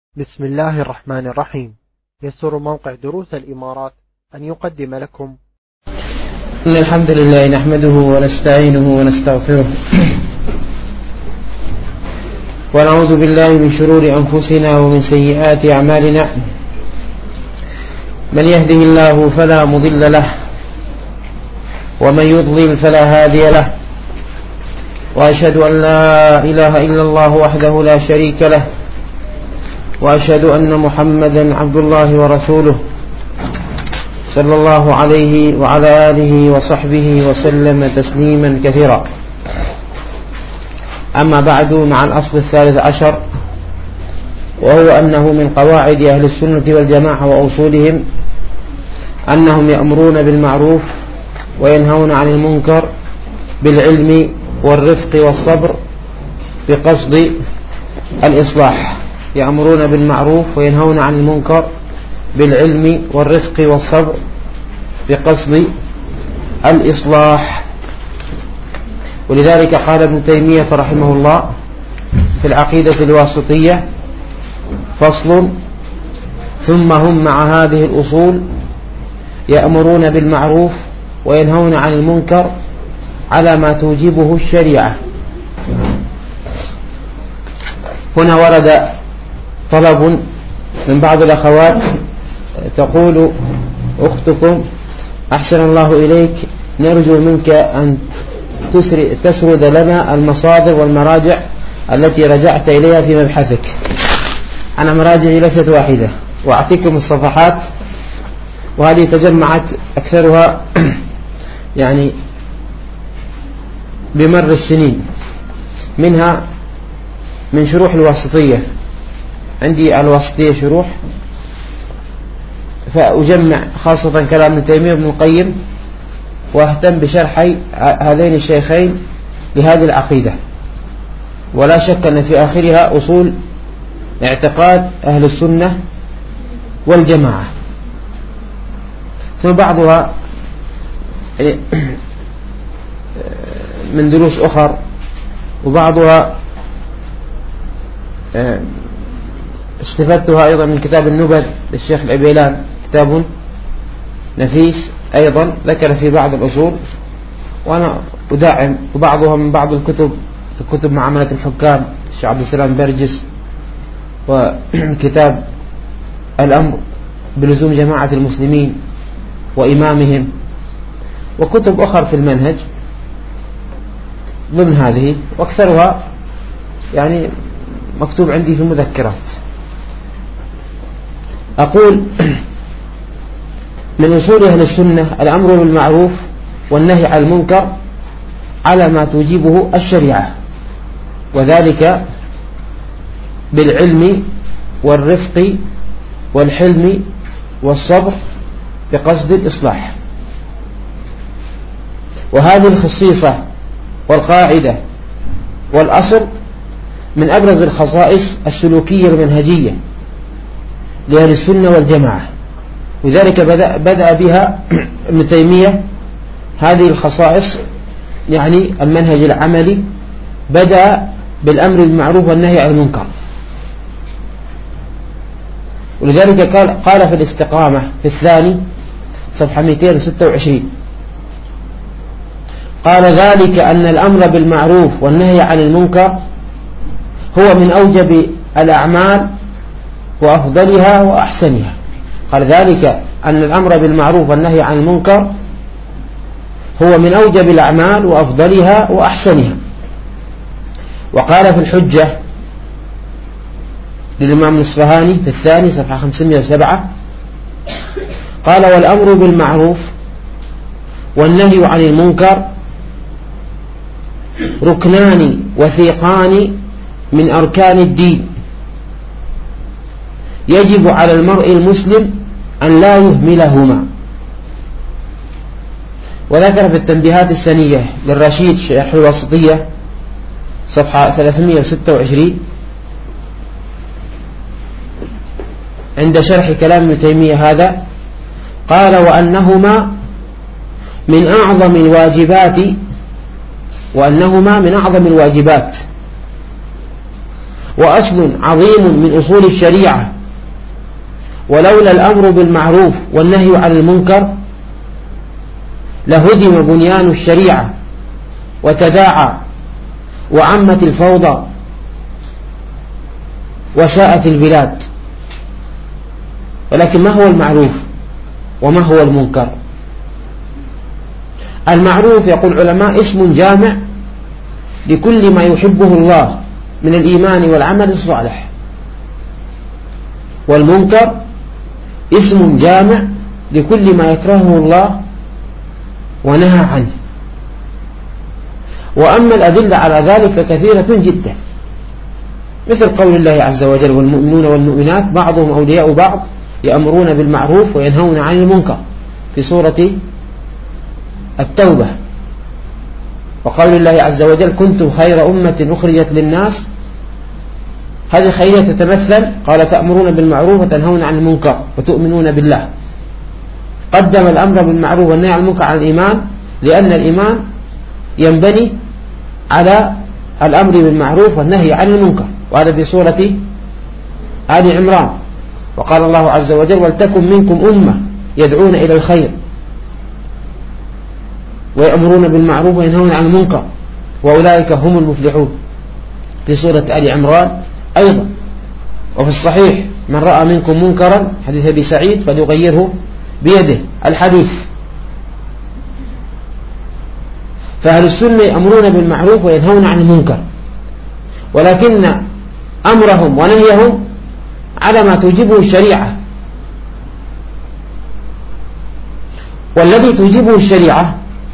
بسم الله الرحمن الرحيم. يسر موقع دروس الإمارات أن يقدم لكم إن الحمد لله نحمده ونستعينه ونستغفره ونعوذ بالله من شرور أنفسنا ومن سيئات أعمالنا. من يهده الله فلا مضل له ومن يضلل فلا هادي له، وأشهد أن لا إله إلا الله وحده لا شريك له، وأشهد أن محمدا عبد الله ورسوله صلى الله عليه وعلى آله وصحبه وسلم تسليما كثيرا. أما بعد، مع الأصل 13، وهو أنه من قواعد أهل السنة والجماعة وأصولهم أنهم يأمرون بالمعروف وينهون عن المنكر بالعلم والرفق والصبر بقصد الإصلاح. يأمرون بالمعروف وينهون عن المنكر بالعلم والرفق والصبر بقصد الإصلاح. ولذلك قال ابن تيمية رحمه الله في العقيدة الواسطية: فصل: ثم هم مع هذه الأصول يأمرون بالمعروف وينهون عن المنكر على ما توجبه الشريعة. هنا ورد طلب من بعض الأخوات، تقول أختكم: أحسن الله إليك، نرجو منك أن تسرد لنا المصادر والمراجع التي رجعت إليها في مبحثك. أنا مراجعي ليست واحدة، وأعطيكم الصفحات، وهذه تجمعت أكثرها يعني بمر السنين، منها من شروح الواسطية. عندي الواسطية شروح، فأجمع خاصة كلام ابن تيمية وابن القيم، واهتم بشرحي هذين الشيخين لهذه العقيدة. ولا شك أن في آخرها أصول اعتقاد أهل السنة والجماعة. ثم بعضها من دروس أخر، وبعضها استفدتها أيضا من كتاب النبذ للشيخ العبيلان، كتاب نفيس أيضا ذكر في بعض الأصول، وأنا أدعم. وبعضها من بعض الكتب، في كتب معاملة الحكام الشيخ عبد السلام برجس، وكتاب الأمر بلزوم جماعة المسلمين وإمامهم، وكتب أخر في المنهج ضمن هذه، وأكثرها يعني مكتوب عندي في المذكرات. أقول: من أصول أهل السنة الأمر بالمعروف والنهي عن المنكر على ما توجبه الشريعة، وذلك بالعلم والرفق والحلم والصبر بقصد الإصلاح. وهذه الخصيصة والقاعدة والأصل من أبرز الخصائص السلوكية المنهجية لأهل السنة والجماعة، وذلك بدأ بها ابن تيمية. هذه الخصائص يعني المنهج العملي بدأ بالأمر بالمعروف والنهي عن المنكر. ولذلك قال في الاستقامة في الثاني صفحة 226: قال: ذلك أن الأمر بالمعروف والنهي عن المنكر هو من أوجب الأعمال وأفضلها وأحسنها. قال: ذلك أن الأمر بالمعروف والنهي عن المنكر هو من أوجب الأعمال وأفضلها وأحسنها. وقال في الحجة للإمام الإصفهاني في الثاني صفحة 507: قال: والأمر بالمعروف والنهي عن المنكر ركنان وثيقان من أركان الدين، يجب على المرء المسلم أن لا يهملهما. وذكر في التنبيهات السنية للرشيد شرح الواسطية صفحة 326 عند شرح كلام ابن تيمية هذا، قال: وأنهما من أعظم الواجبات وأصل عظيم من أصول الشريعة، ولولا الأمر بالمعروف والنهي عن المنكر لهدم بنيان الشريعة وتداعى وعمت الفوضى وساءت البلاد. ولكن ما هو المعروف وما هو المنكر؟ المعروف يقول العلماء اسم جامع لكل ما يحبه الله من الإيمان والعمل الصالح، والمنكر اسم جامع لكل ما يكرهه الله ونهى عنه. وأما الأدلة على ذلك فكثيرة جدا، مثل قول الله عز وجل: والمؤمنون والمؤمنات بعضهم أولياء بعض يأمرون بالمعروف وينهون عن المنكر، في سورة التوبة. وقول الله عز وجل: كنتم خير أمة أخرجت للناس، هذه خيرية تتمثل، قال: تأمرون بالمعروف وتنهون عن المنكر وتؤمنون بالله. قدم الأمر بالمعروف والنهي عن المنكر على الإيمان، لأن الإيمان ينبني على الأمر بالمعروف والنهي عن المنكر، وهذا في سورة آل عمران. وقال الله عز وجل: ولتكن منكم أمة يدعون إلى الخير ويأمرون بالمعروف وينهون عن المنكر وأولئك هم المفلحون، في سورة آل عمران أيضا. وفي الصحيح: من رأى منكم منكرا، حديث أبي سعيد، فليغيره بيده، الحديث. فأهل السنة يأمرون بالمعروف وينهون عن المنكر، ولكن أمرهم ونهيهم على ما توجبه الشريعة. والذي توجبه الشريعة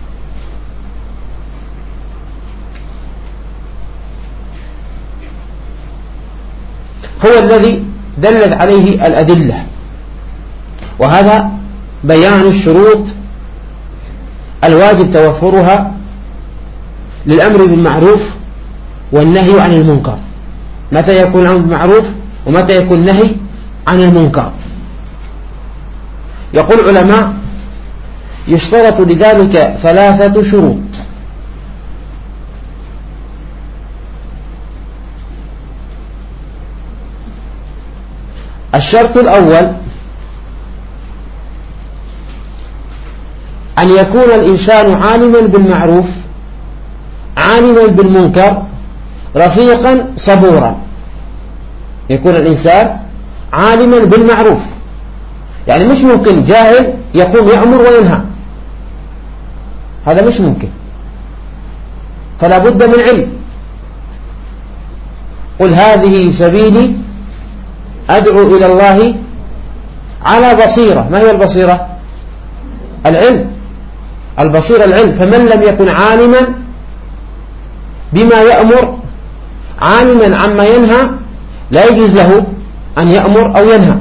هو الذي دلت عليه الأدلة، وهذا بيان الشروط الواجب توفرها للأمر بالمعروف والنهي عن المنكر. متى يكون الأمر بالمعروف ومتى يكون النهي عن المنكر؟ يقول العلماء: يشترط لذلك 3 شروط. الشرط الأول: أن يكون الإنسان عالما بالمعروف عالما بالمنكر رفيقا صبورا. يكون الإنسان عالما بالمعروف، يعني مش ممكن جاهل يقوم يأمر وينهى، هذا مش ممكن، فلا بد من علم. قل هذه سبيلي أدعو إلى الله على بصيرة. ما هي البصيرة؟ العلم. البصيرة العلم. فمن لم يكن عالما بما يأمر عالما عما ينهى لا يجوز له أن يأمر أو ينهى.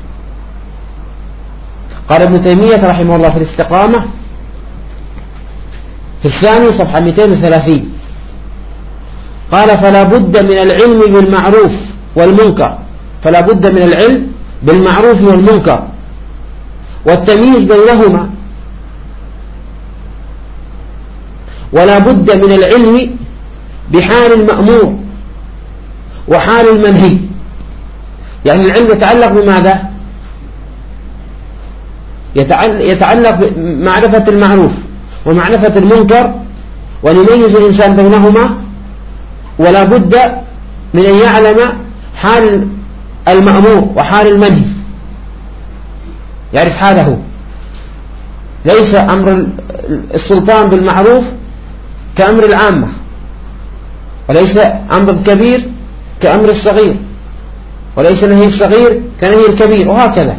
قال ابن تيمية رحمه الله في الاستقامة في الثاني صفحة 230، قال: فلا بد من العلم بالمعروف والمنكر، فلا بد من العلم بالمعروف والمنكر والتمييز بينهما، ولا بد من العلم بحال المأمور وحال المنهي. يعني العلم يتعلق بماذا؟ يتعلق بمعرفة المعروف ومعرفة المنكر، وليميز الإنسان بينهما، ولا بد من أن يعلم حال المأمور وحال المنهي، يعرف حاله. ليس أمر السلطان بالمعروف كأمر العامة، وليس أمر الكبير كأمر الصغير، وليس نهي الصغير كنهي الكبير، وهكذا.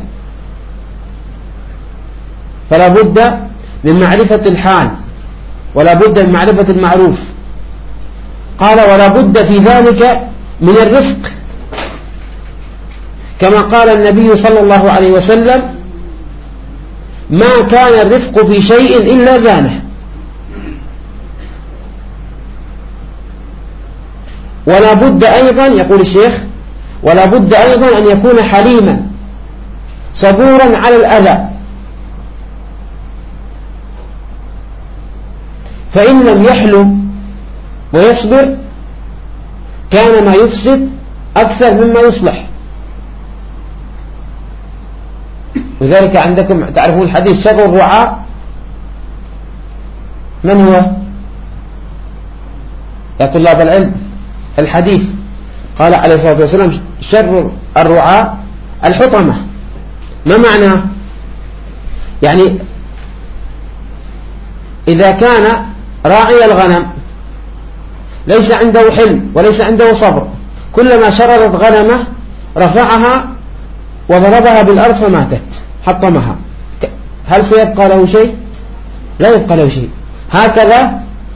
فلا بد من معرفة الحال، ولا بد من معرفة المعروف. قال: ولا بد في ذلك من الرفق، كما قال النبي صلى الله عليه وسلم: ما كان الرفق في شيء إلا زانه. ولا بد أيضا، يقول الشيخ: ولا بد أيضا أن يكون حليما صبورا على الأذى، فإن لم يحلم ويصبر كان ما يفسد أكثر مما يصلح. وذلك عندكم تعرفون الحديث شر الرعاء من هو يا طلاب العلم؟ الحديث قال عليه الصلاة والسلام شر الرعاء الحطمة. ما معنى؟ يعني إذا كان راعي الغنم ليس عنده حلم وليس عنده صبر، كلما شردت غنمه رفعها وضربها بالأرض فماتت حطمها، هل سيبقى له شيء؟ لا يبقى له شيء. هكذا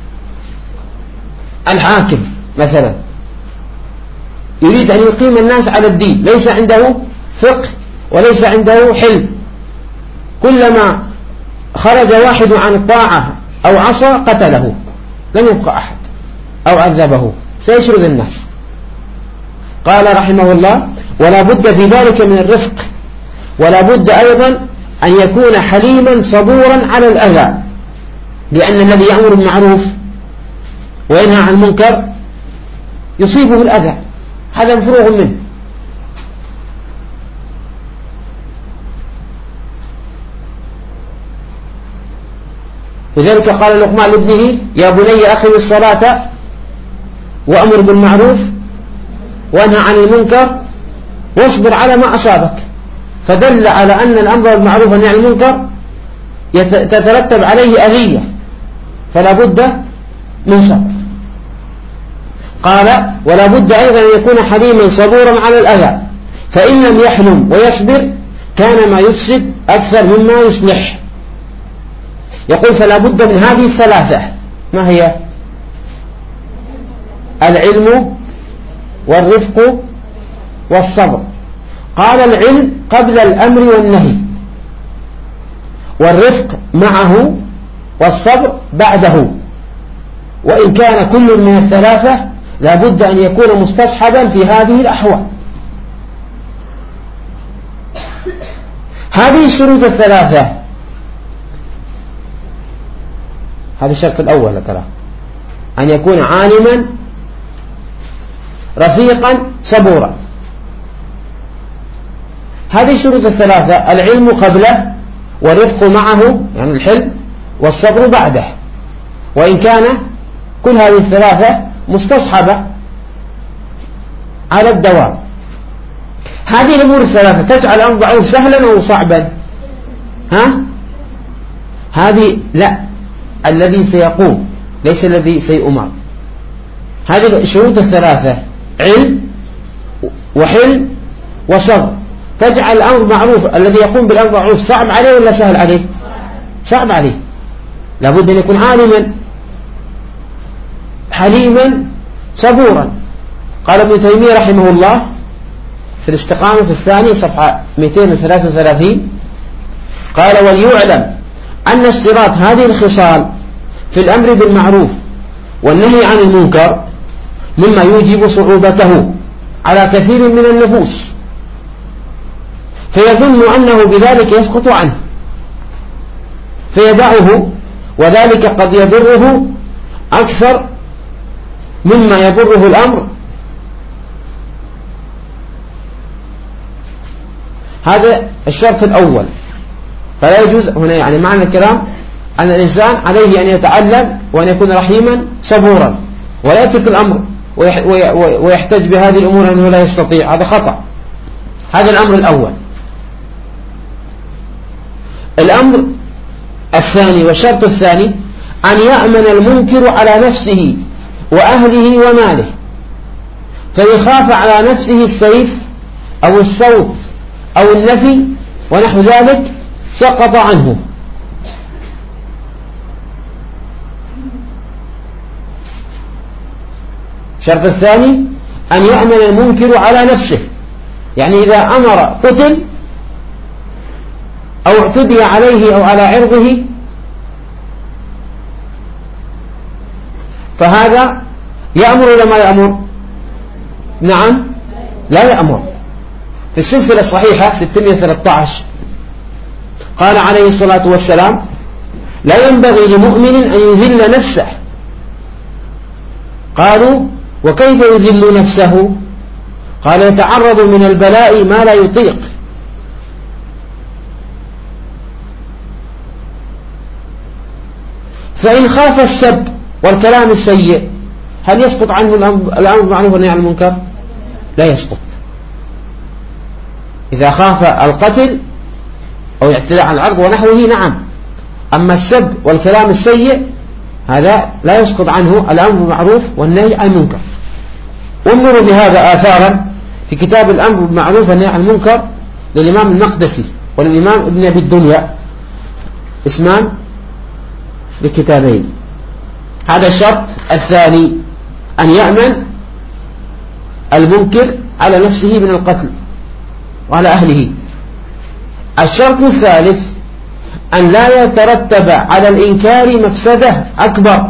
الحاكم مثلا يريد أن يقيم الناس على الدين، ليس عنده فقه وليس عنده حلم، كلما خرج واحد عن الطاعة أو عصى قتله، لم يبقى أحد أو عذبه، سيشرد الناس. قال رحمه الله: ولا بد في ذلك من الرفق، ولا بد أيضا أن يكون حليما صبورا على الأذى، لأن الذي يأمر بالمعروف وينهى عن المنكر يصيبه الأذى، هذا مفروغ منه. لذلك قال لقمان لابنه: يا بني أقم الصلاة وأمر بالمعروف وانهى عن المنكر واصبر على ما أصابك، فدل على أن الأمر بالمعروف والنهي عن المنكر تترتب عليه أذية، فلا بد من صبر. قال: ولا بد أيضا أن يكون حليما صبورا على الأذى، فإن لم يحلم ويصبر كان ما يفسد أكثر مما يصلح. يقول: فلا بد من هذه الثلاثة. ما هي؟ العلم والرفق والصبر. قال: العلم قبل الأمر والنهي، والرفق معه، والصبر بعده. وإن كان كل من الثلاثة لا بد أن يكون مستصحبا في هذه الأحوال. هذه الشروط الثلاثة، هذا الشرط الأول ترى، أن يكون عالما رفيقا صبورا. هذه الشروط الثلاثة: العلم قبله، والرفق معه يعني الحلم، والصبر بعده. وإن كان كل هذه الثلاثة مستصحبة على الدوام. هذه الأمور الثلاثة تجعل الأمر بالمعروف سهلا أو صعبا؟ هذه لا، الذي سيقوم ليس الذي سيؤمر. هذه الشروط الثلاثة: علم وحلم وصبر، تجعل الأمر معروف، الذي يقوم بالأمر معروف صعب عليه ولا سهل عليه؟ صعب عليه. لابد أن يكون عالما حليما صبورا. قال ابن تيمية رحمه الله في الاستقامة في الثاني صفحة 233: قال: وليعلم أن اشتراط هذه الخصال في الأمر بالمعروف والنهي عن المنكر مما يوجب صعوبته على كثير من النفوس، فيظن أنه بذلك يسقط عنه فيدعه، وذلك قد يضره أكثر مما يضره الأمر. هذا الشرط الأول. فلا يجوز هنا، يعني معنى الكلام أن الإنسان عليه أن يتعلم وأن يكون رحيما صبورا، ولا يترك الأمر ويحتج بهذه الأمور أنه لا يستطيع، هذا خطأ. هذا الأمر الأول. الأمر الثاني والشرط الثاني: أن يأمن المنكر على نفسه وأهله وماله، فإن خاف على نفسه السيف أو الصوت أو النفي ونحو ذلك سقط عنه. الشرط الثاني: أن يأمن المنكر على نفسه، يعني إذا أمر قتل أو اعتدي عليه أو على عرضه فهذا يأمر ولا ما يأمر؟ نعم، لا يأمر. في السلسلة الصحيحة 613 قال عليه الصلاة والسلام: لا ينبغي لمؤمن أن يذل نفسه. قالوا: وكيف يذل نفسه؟ قال يتعرض من البلاء ما لا يطيق. فإن خاف السب والكلام السيء هل يسقط عنه الأمر بالمعروف والنهي عن المنكر؟ لا يسقط. إذا خاف القتل أو اعتداء على العرض ونحوه نعم، أما السب والكلام السيء هذا لا يسقط عنه الأمر بالمعروف والنهي عن المنكر. انظروا بهذا آثارا في كتاب الأمر بالمعروف والنهي عن المنكر للإمام المقدسي والإمام ابن أبي الدنيا، اسمان بكتابين. هذا الشرط الثاني أن يأمن المنكر على نفسه من القتل وعلى أهله. الشرط الثالث أن لا يترتب على الإنكار مفسدة أكبر،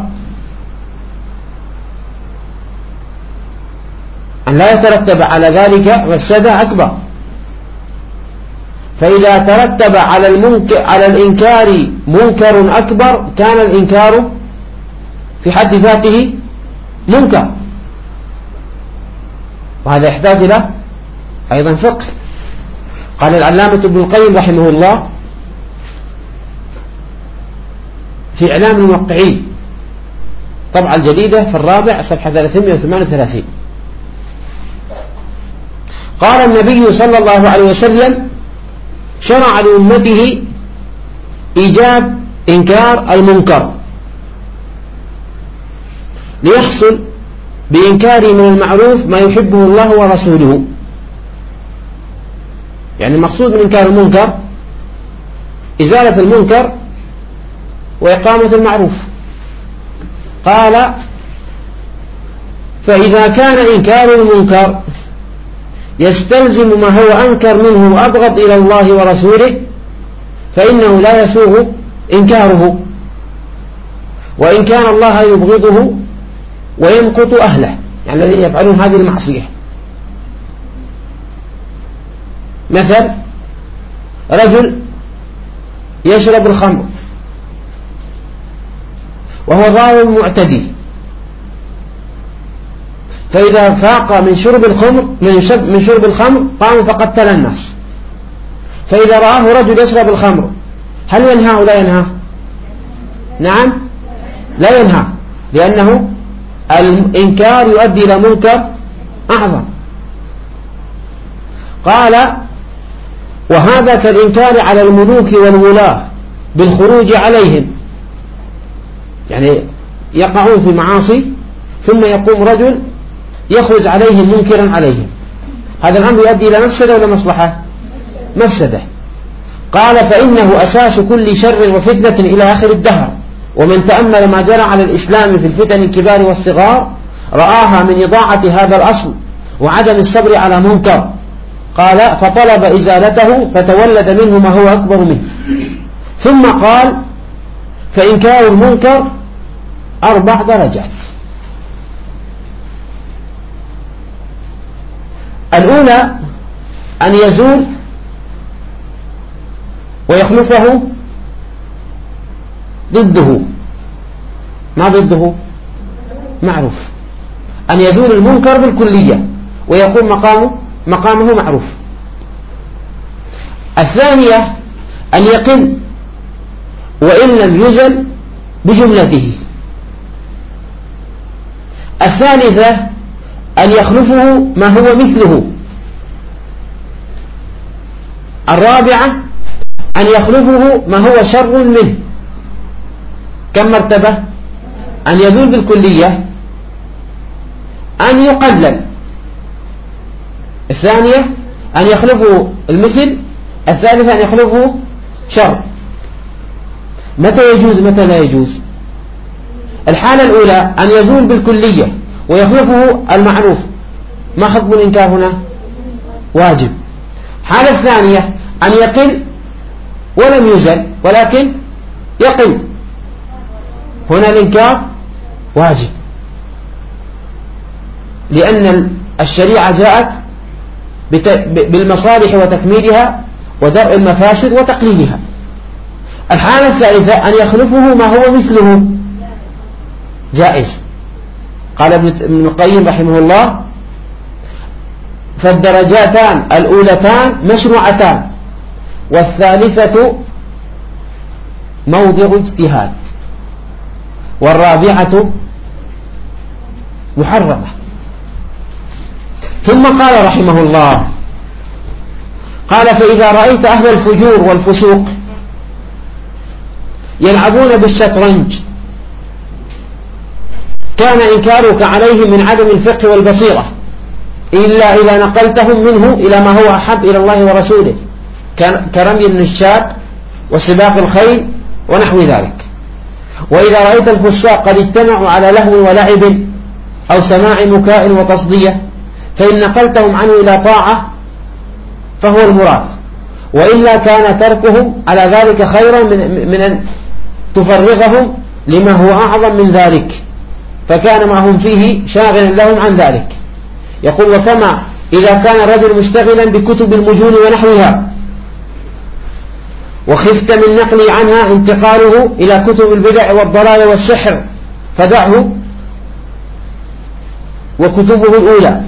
أن لا يترتب على ذلك مفسدة أكبر. فإذا ترتب على الإنكار منكر أكبر كان الإنكار في حد ذاته منكر، وهذا يحتاج إلى أيضا فقه. قال العلامة ابن القيم رحمه الله في إعلام الموقعين طبعة الجديدة في الرابع صفحة 338، قال النبي صلى الله عليه وسلم شرع لأمته إيجاب إنكار المنكر ليحصل بإنكار من المعروف ما يحبه الله ورسوله. يعني المقصود من إنكار المنكر إزالة المنكر وإقامة المعروف. قال فإذا كان إنكار المنكر يستلزم ما هو أنكر منه وأبغض إلى الله ورسوله فإنه لا يسوغ إنكاره، وإن كان الله يبغضه ويمقت أهله، يعني الذين يفعلون هذه المعصية. مثل رجل يشرب الخمر وهو ظالم معتدي، فإذا فاق من شرب الخمر قام فقتل الناس، فإذا رآه رجل يشرب الخمر هل ينهى أو لا ينهى؟ نعم لا ينهى، لأنه الإنكار يؤدي إلى منكر أعظم. قال وهذا كالإنكار على الملوك والولاة بالخروج عليهم، يعني يقعون في معاصي ثم يقوم رجل يخرج عليهم منكرا عليهم، هذا الأمر يؤدي إلى مفسدة ولا مصلحة؟ مفسدة. قال فإنه أساس كل شر وفتنة إلى آخر الدهر، ومن تأمل ما جرى على الإسلام في الفتن الكبار والصغار رآها من إضاعة هذا الأصل وعدم الصبر على منكر. قال فطلب إزالته فتولد منه ما هو أكبر منه. ثم قال فإنكار المنكر 4 درجات. الأولى أن يزول ويخلفه ضده. ما ضده؟ معروف. أن يزول المنكر بالكلية ويقوم مقامه معروف. الثانية أن يقل وإن لم يزل بجملته. الثالثة أن يخلفه ما هو مثله. الرابعة أن يخلفه ما هو شر منه. كم مرتبة؟ أن يزول بالكلية، أن يقلل، الثانية أن يخلفه المثل، الثالثة أن يخلفه شر. متى يجوز متى لا يجوز؟ الحالة الأولى أن يزول بالكلية ويخلفه المعروف، ما حكم الإنكار هنا؟ واجب. الحالة الثانية أن يقل ولم يزل ولكن يقل، هنا الإنكار واجب، لأن الشريعة جاءت بالمصالح وتكميلها ودرء المفاسد وتقليلها. الحالة الثالثة أن يخلفه ما هو مثله، جائز. قال ابن القيم رحمه الله فالدرجاتان الأولتان مشروعتان، والثالثة موضع اجتهاد، والرابعة محرمة. ثم قال رحمه الله: قال: فإذا رأيت أهل الفجور والفسوق يلعبون بالشطرنج كان إنكارك عليهم من عدم الفقه والبصيرة، إلا إذا نقلتهم منه إلى ما هو أحب إلى الله ورسوله، كرمي النشاب وسباق الخيل ونحو ذلك. وإذا رأيت الفساق قد اجتمعوا على لهو ولعب أو سماع مكاء وتصدية، فإن نقلتهم عنه إلى طاعة فهو المراد، وإلا كان تركهم على ذلك خيرا من أن تفرغهم لما هو أعظم من ذلك، فكان ما هم فيه شاغلا لهم عن ذلك. يقول: وكما إذا كان الرجل مشتغلا بكتب المجون ونحوها وخفت من نقل عنها انتقاله إلى كتب البدع والضلال والسحر فدعه وكتبه الأولى.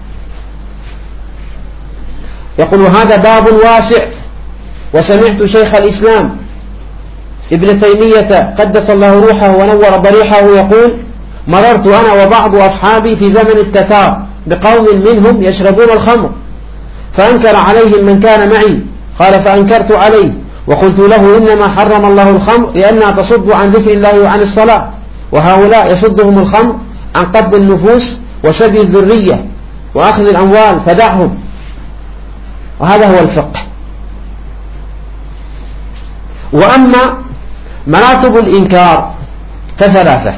يقول: وهذا باب واسع. وسمعت شيخ الإسلام ابن تيمية قدس الله روحه ونور ضريحه يقول: مررت أنا وبعض أصحابي في زمن التتار بقوم منهم يشربون الخمر، فأنكر عليهم من كان معي. قال: فأنكرت عليه وقلت له: إنما حرم الله الخمر لأنها تصد عن ذكر الله وعن الصلاة، وهؤلاء يصدهم الخمر عن قتل النفوس وسبي الذرية وأخذ الأموال، فدعهم. وهذا هو الفقه. وأما مراتب الإنكار فثلاثة،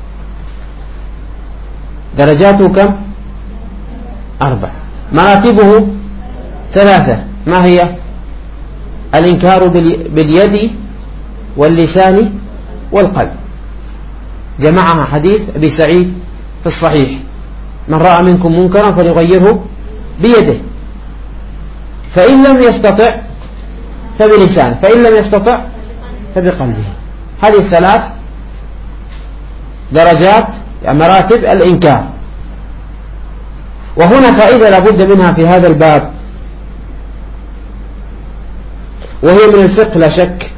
درجاته كم؟ 4. مراتبه ثلاثة. ما هي؟ الإنكار باليد واللسان والقلب، جمعها حديث أبي سعيد في الصحيح: من رأى منكم منكرا فليغيره بيده، فإن لم يستطع فبلسانه، فإن لم يستطع فبقلبه. هذه الثلاث درجات مراتب الإنكار. وهنا فائدة لابد منها في هذا الباب، وهي من الفقه لا شك.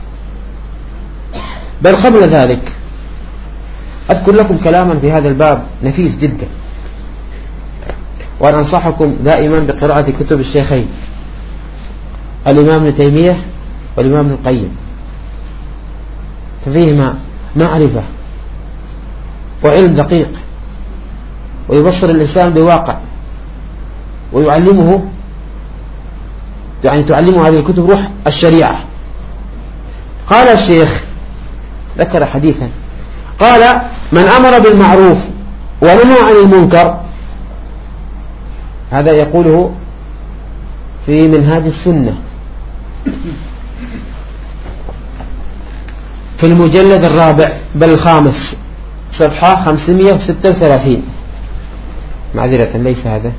بل قبل ذلك أذكر لكم كلاما في هذا الباب نفيس جدا، وأنا أنصحكم دائما بقراءة كتب الشيخين الإمام ابن تيمية والإمام ابن القيم، ففيهما معرفة وعلم دقيق، ويبصر الإنسان بواقع، ويعلمه، يعني تعلمه هذه الكتب روح الشريعة. قال الشيخ، ذكر حديثا، قال: من أمر بالمعروف ونهى عن المنكر، هذا يقوله في منهاج السنة في المجلد 4 بل 5 صفحة 536. معذرة، ليس هذا،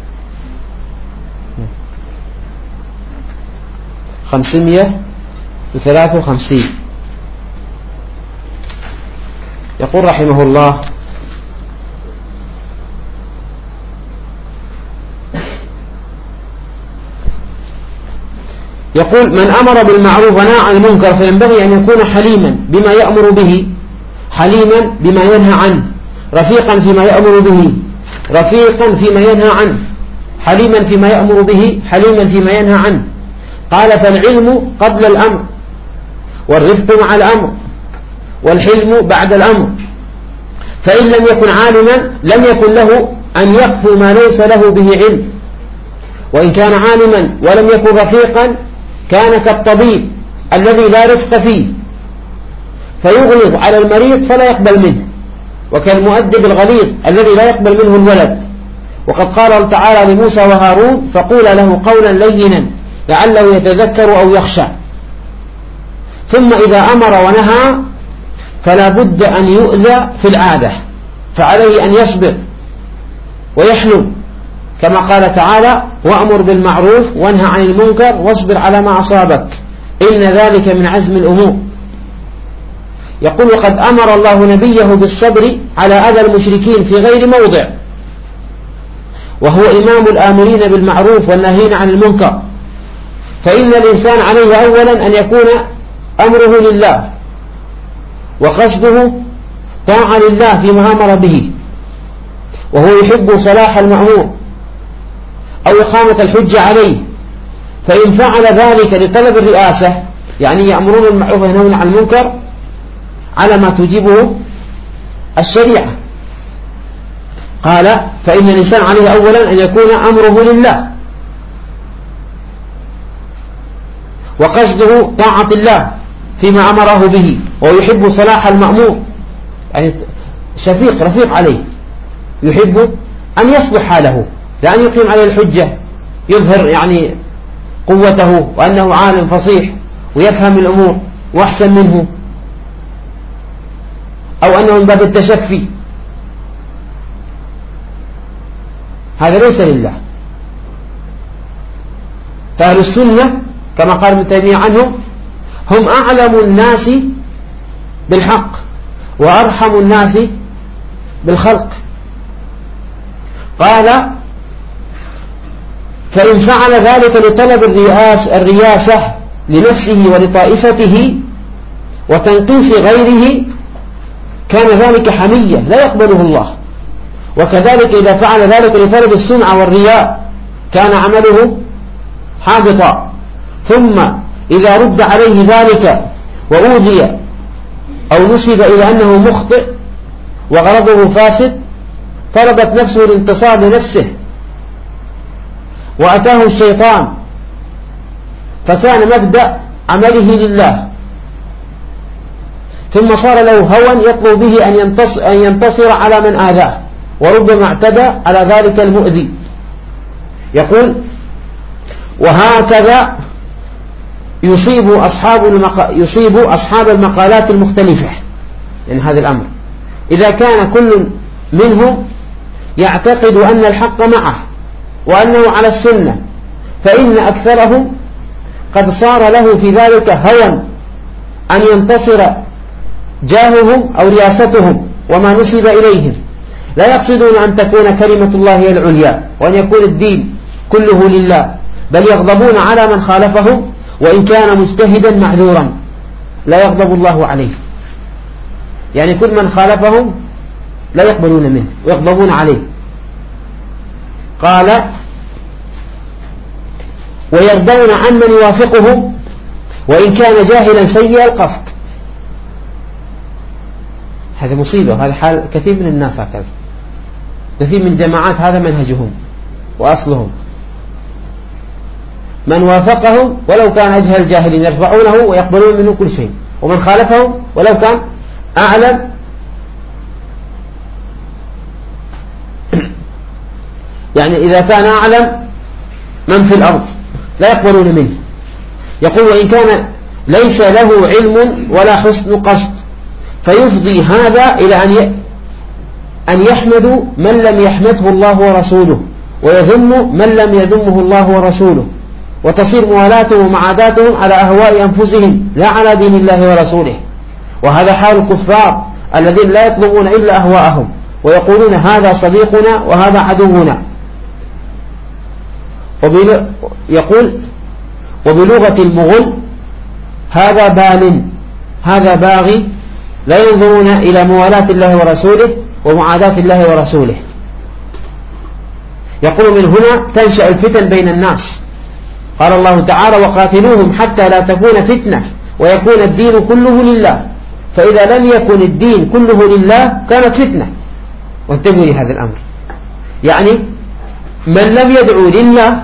553. يقول رحمه الله: يقول: من أمر بالمعروف ونهى عن المنكر فينبغي أن يكون حليما بما يأمر به، حليما بما ينهى عنه، رفيقا فيما يأمر به، رفيقا فيما ينهى عنه، حليما فيما يأمر به، حليما فيما ينهى عنه. قال: فالعلم قبل الأمر، والرفق مع الأمر، والحلم بعد الأمر. فإن لم يكن عالما لم يكن له أن يخفو ما ليس له به علم، وإن كان عالما ولم يكن رفيقا كان كالطبيب الذي لا رفق فيه فيغلظ على المريض فلا يقبل منه، وكالمؤدب الغليظ الذي لا يقبل منه الولد. وقد قال تعالى لموسى وهارون: فقولا له قولا لينا لعله يتذكر أو يخشى. ثم إذا أمر ونهى فلا بد أن يؤذى في العادة، فعليه أن يصبر ويحلم، كما قال تعالى: وأمر بالمعروف وانهى عن المنكر واصبر على ما أصابك إن ذلك من عزم الأمور. يقول: وقد أمر الله نبيه بالصبر على أذى المشركين في غير موضع، وهو إمام الآمرين بالمعروف والناهين عن المنكر، فإن الإنسان عليه أولا أن يكون أمره لله وقصده طاعة لله فيما أمر به، وهو يحب صلاح المأمور أو إقامة الحجة عليه، فإن فعل ذلك لطلب الرئاسة، يعني يأمرون بالمعروف وينهون عن المنكر على ما توجبه الشريعة، قال فإن الإنسان عليه أولا أن يكون أمره لله وقصده طاعة الله فيما أمره به، ويحب صلاح المأمور، يعني شفيق رفيق عليه، يحب أن يصلح حاله، لأن يقيم عليه الحجة، يظهر يعني قوته وأنه عالم فصيح ويفهم الأمور وأحسن منه، أو أنه من باب التشفي، هذا ليس لله. فأهل السنة كما قال ابن تيمية عنهم هم أعلم الناس بالحق وأرحم الناس بالخلق. قال فإن فعل ذلك لطلب الرياسة لنفسه ولطائفته وتنقيص غيره كان ذلك حمية لا يقبله الله، وكذلك إذا فعل ذلك لطلب السمعة والرياء كان عمله حابطا. ثم إذا رد عليه ذلك وأوذي أو نسب إلى أنه مخطئ وغرضه فاسد، طلبت نفسه الانتصار لنفسه وأتاه الشيطان، فكان مبدأ عمله لله، ثم صار له هوى يطلب به أن ينتصر على من آذاه، وربما اعتدى على ذلك المؤذي. يقول وهكذا يصيب أصحاب المقالات المختلفة، يعني هذا الأمر إذا كان كل منهم يعتقد أن الحق معه وأنه على السنة، فإن أكثرهم قد صار له في ذلك هوى أن ينتصر جاههم أو رياستهم وما نسب إليهم، لا يقصدون أن تكون كلمة الله هي العليا وأن يكون الدين كله لله، بل يغضبون على من خالفهم وإن كان مجتهدا معذورا لا يغضب الله عليه، يعني كل من خالفهم لا يقبلون منه ويغضبون عليه. قال ويرضون عن من يوافقهم وإن كان جاهلا سيء القصد. هذا مصيبة، هذا حال كثير من الناس هكذا، كثير من الجماعات هذا منهجهم وأصلهم، من وافقهم ولو كان أجهل الجاهلين يرفعونه ويقبلون منه كل شيء، ومن خالفهم ولو كان أعلم يعني إذا كان أعلم من في الأرض لا يقبلون منه. يقول وإن كان ليس له علم ولا حسن قصد، فيفضي هذا إلى أن يحمد من لم يحمده الله ورسوله ويذم من لم يذمه الله ورسوله، وتصير موالاتهم ومعاداتهم على أهواء أنفسهم لا على دين الله ورسوله. وهذا حال الكفار الذين لا يطلبون إلا أهواءهم ويقولون هذا صديقنا وهذا عدونا. يقول وبلغة المغل هذا بال هذا باغي، لا ينظرون إلى موالاة الله ورسوله ومعاداة الله ورسوله. يقول من هنا تنشأ الفتن بين الناس. قال الله تعالى وقاتلوهم حتى لا تكون فتنة ويكون الدين كله لله، فإذا لم يكن الدين كله لله كانت فتنة. وانتبهوا لهذا الأمر، يعني من لم يدعو لله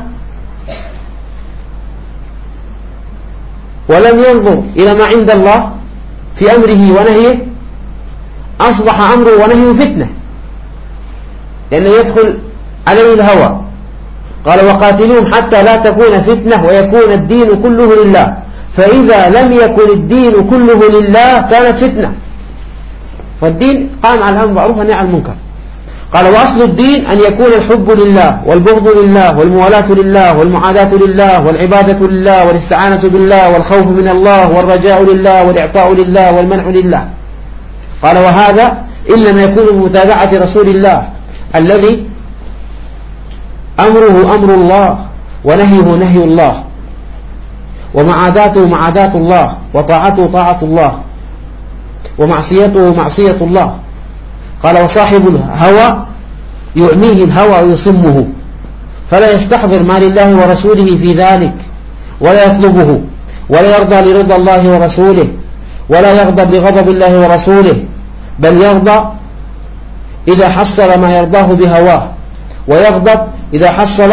ولم ينظر إلى ما عند الله في أمره ونهيه أصبح أمره ونهيه فتنة، لأنه يدخل عليه الهوى. قال وقاتلوهم حتى لا تكون فتنة ويكون الدين كله لله، فإذا لم يكن الدين كله لله كانت فتنة. فالدين قام على الأمر بالمعروف والنهي عن المنكر. قال وأصل الدين أن يكون الحب لله والبغض لله والموالاة لله والمعاداة لله والعبادة لله والاستعانة بالله والخوف من الله والرجاء لله والإعطاء لله والمنع لله. قال وهذا إن لم يكون بمتابعة رسول الله الذي أمره أمر الله ونهيه نهي الله، ومعاداته معاداة الله، وطاعته طاعة الله، ومعصيته معصية الله. قال وصاحب الهوى يعميه الهوى ويصمه، فلا يستحضر ما لله ورسوله في ذلك ولا يطلبه، ولا يرضى لرضا الله ورسوله، ولا يغضب لغضب الله ورسوله، بل يرضى إذا حصل ما يرضاه بهواه، ويغضب إذا حصل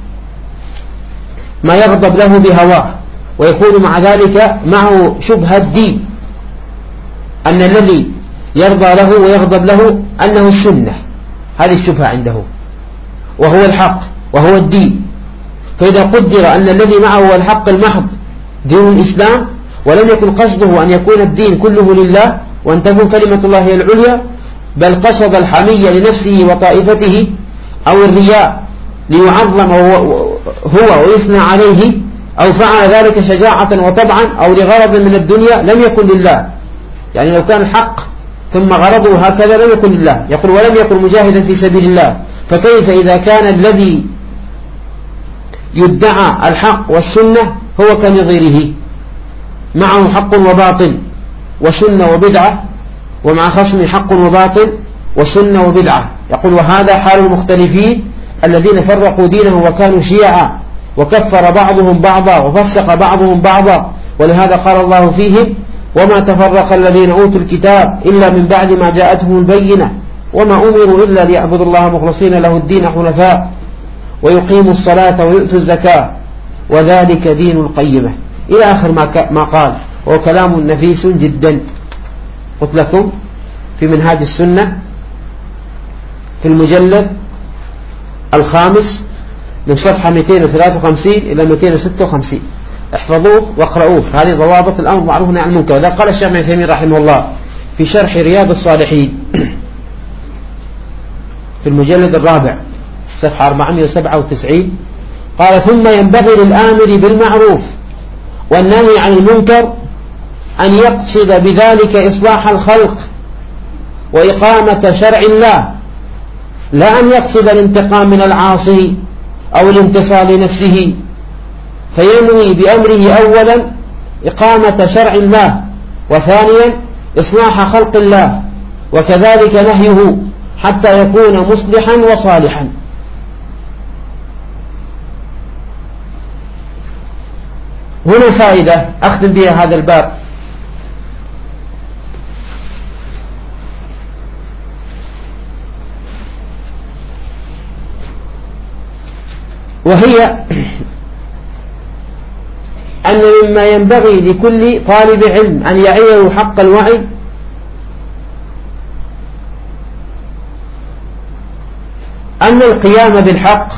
ما يغضب له بهواه، ويكون مع ذلك معه شبهة الدين، أن الذي يرضى له ويغضب له أنه السنة، هذه الشبهة عنده، وهو الحق وهو الدين. فإذا قدر أن الذي معه هو الحق المحض دين الإسلام، ولم يكن قصده أن يكون الدين كله لله وأن تكون كلمة الله هي العليا، بل قصد الحمية لنفسه وطائفته أو الرياء ليعظم هو ويثنى عليه، أو فعل ذلك شجاعة وطبعا أو لغرض من الدنيا، لم يكن لله. يعني لو كان الحق ثم غرضه هكذا لم يكن لله. يقول ولم يكن مجاهدا في سبيل الله، فكيف إذا كان الذي يدعى الحق والسنة هو كنظيره، معه حق وباطل وسنة وبدعة، ومع خصم حق وباطل وسنة وبدعة. يقول وهذا حال المختلفين الذين فرقوا دينهم وكانوا شيعا، وكفر بعضهم بعضا وفسق بعضهم بعضا. ولهذا قال الله فيهم وما تفرق الذين أوتوا الكتاب إلا من بعد ما جاءتهم البينة وما أمروا إلا ليعبدوا الله مخلصين له الدين حنفاء ويقيموا الصلاة ويؤتوا الزكاة وذلك دين القيمة، إلى آخر ما قال. وهو كلام نفيس جدا. قلت لكم في منهاج السنة في المجلد الخامس من صفحة 253 إلى 256، احفظوه واقرؤوه. هذه ضوابط الأمر معروف عن المنكر. وذا قال الشيخ ابن تيمية رحمه الله في شرح رياض الصالحين في المجلد الرابع صفحة 497 قال ثم ينبغي للآمر بالمعروف والنهي عن المنكر أن يقصد بذلك إصلاح الخلق وإقامة شرع الله، لا أن يقصد الانتقام من العاصي أو الانتصار لنفسه، فينوي بأمره أولا إقامة شرع الله، وثانيا إصلاح خلق الله، وكذلك نهيه حتى يكون مصلحا وصالحا. هنا فائدة أختم بها هذا الباب، وهي أن مما ينبغي لكل طالب علم أن يعيه حق الوعي أن القيام بالحق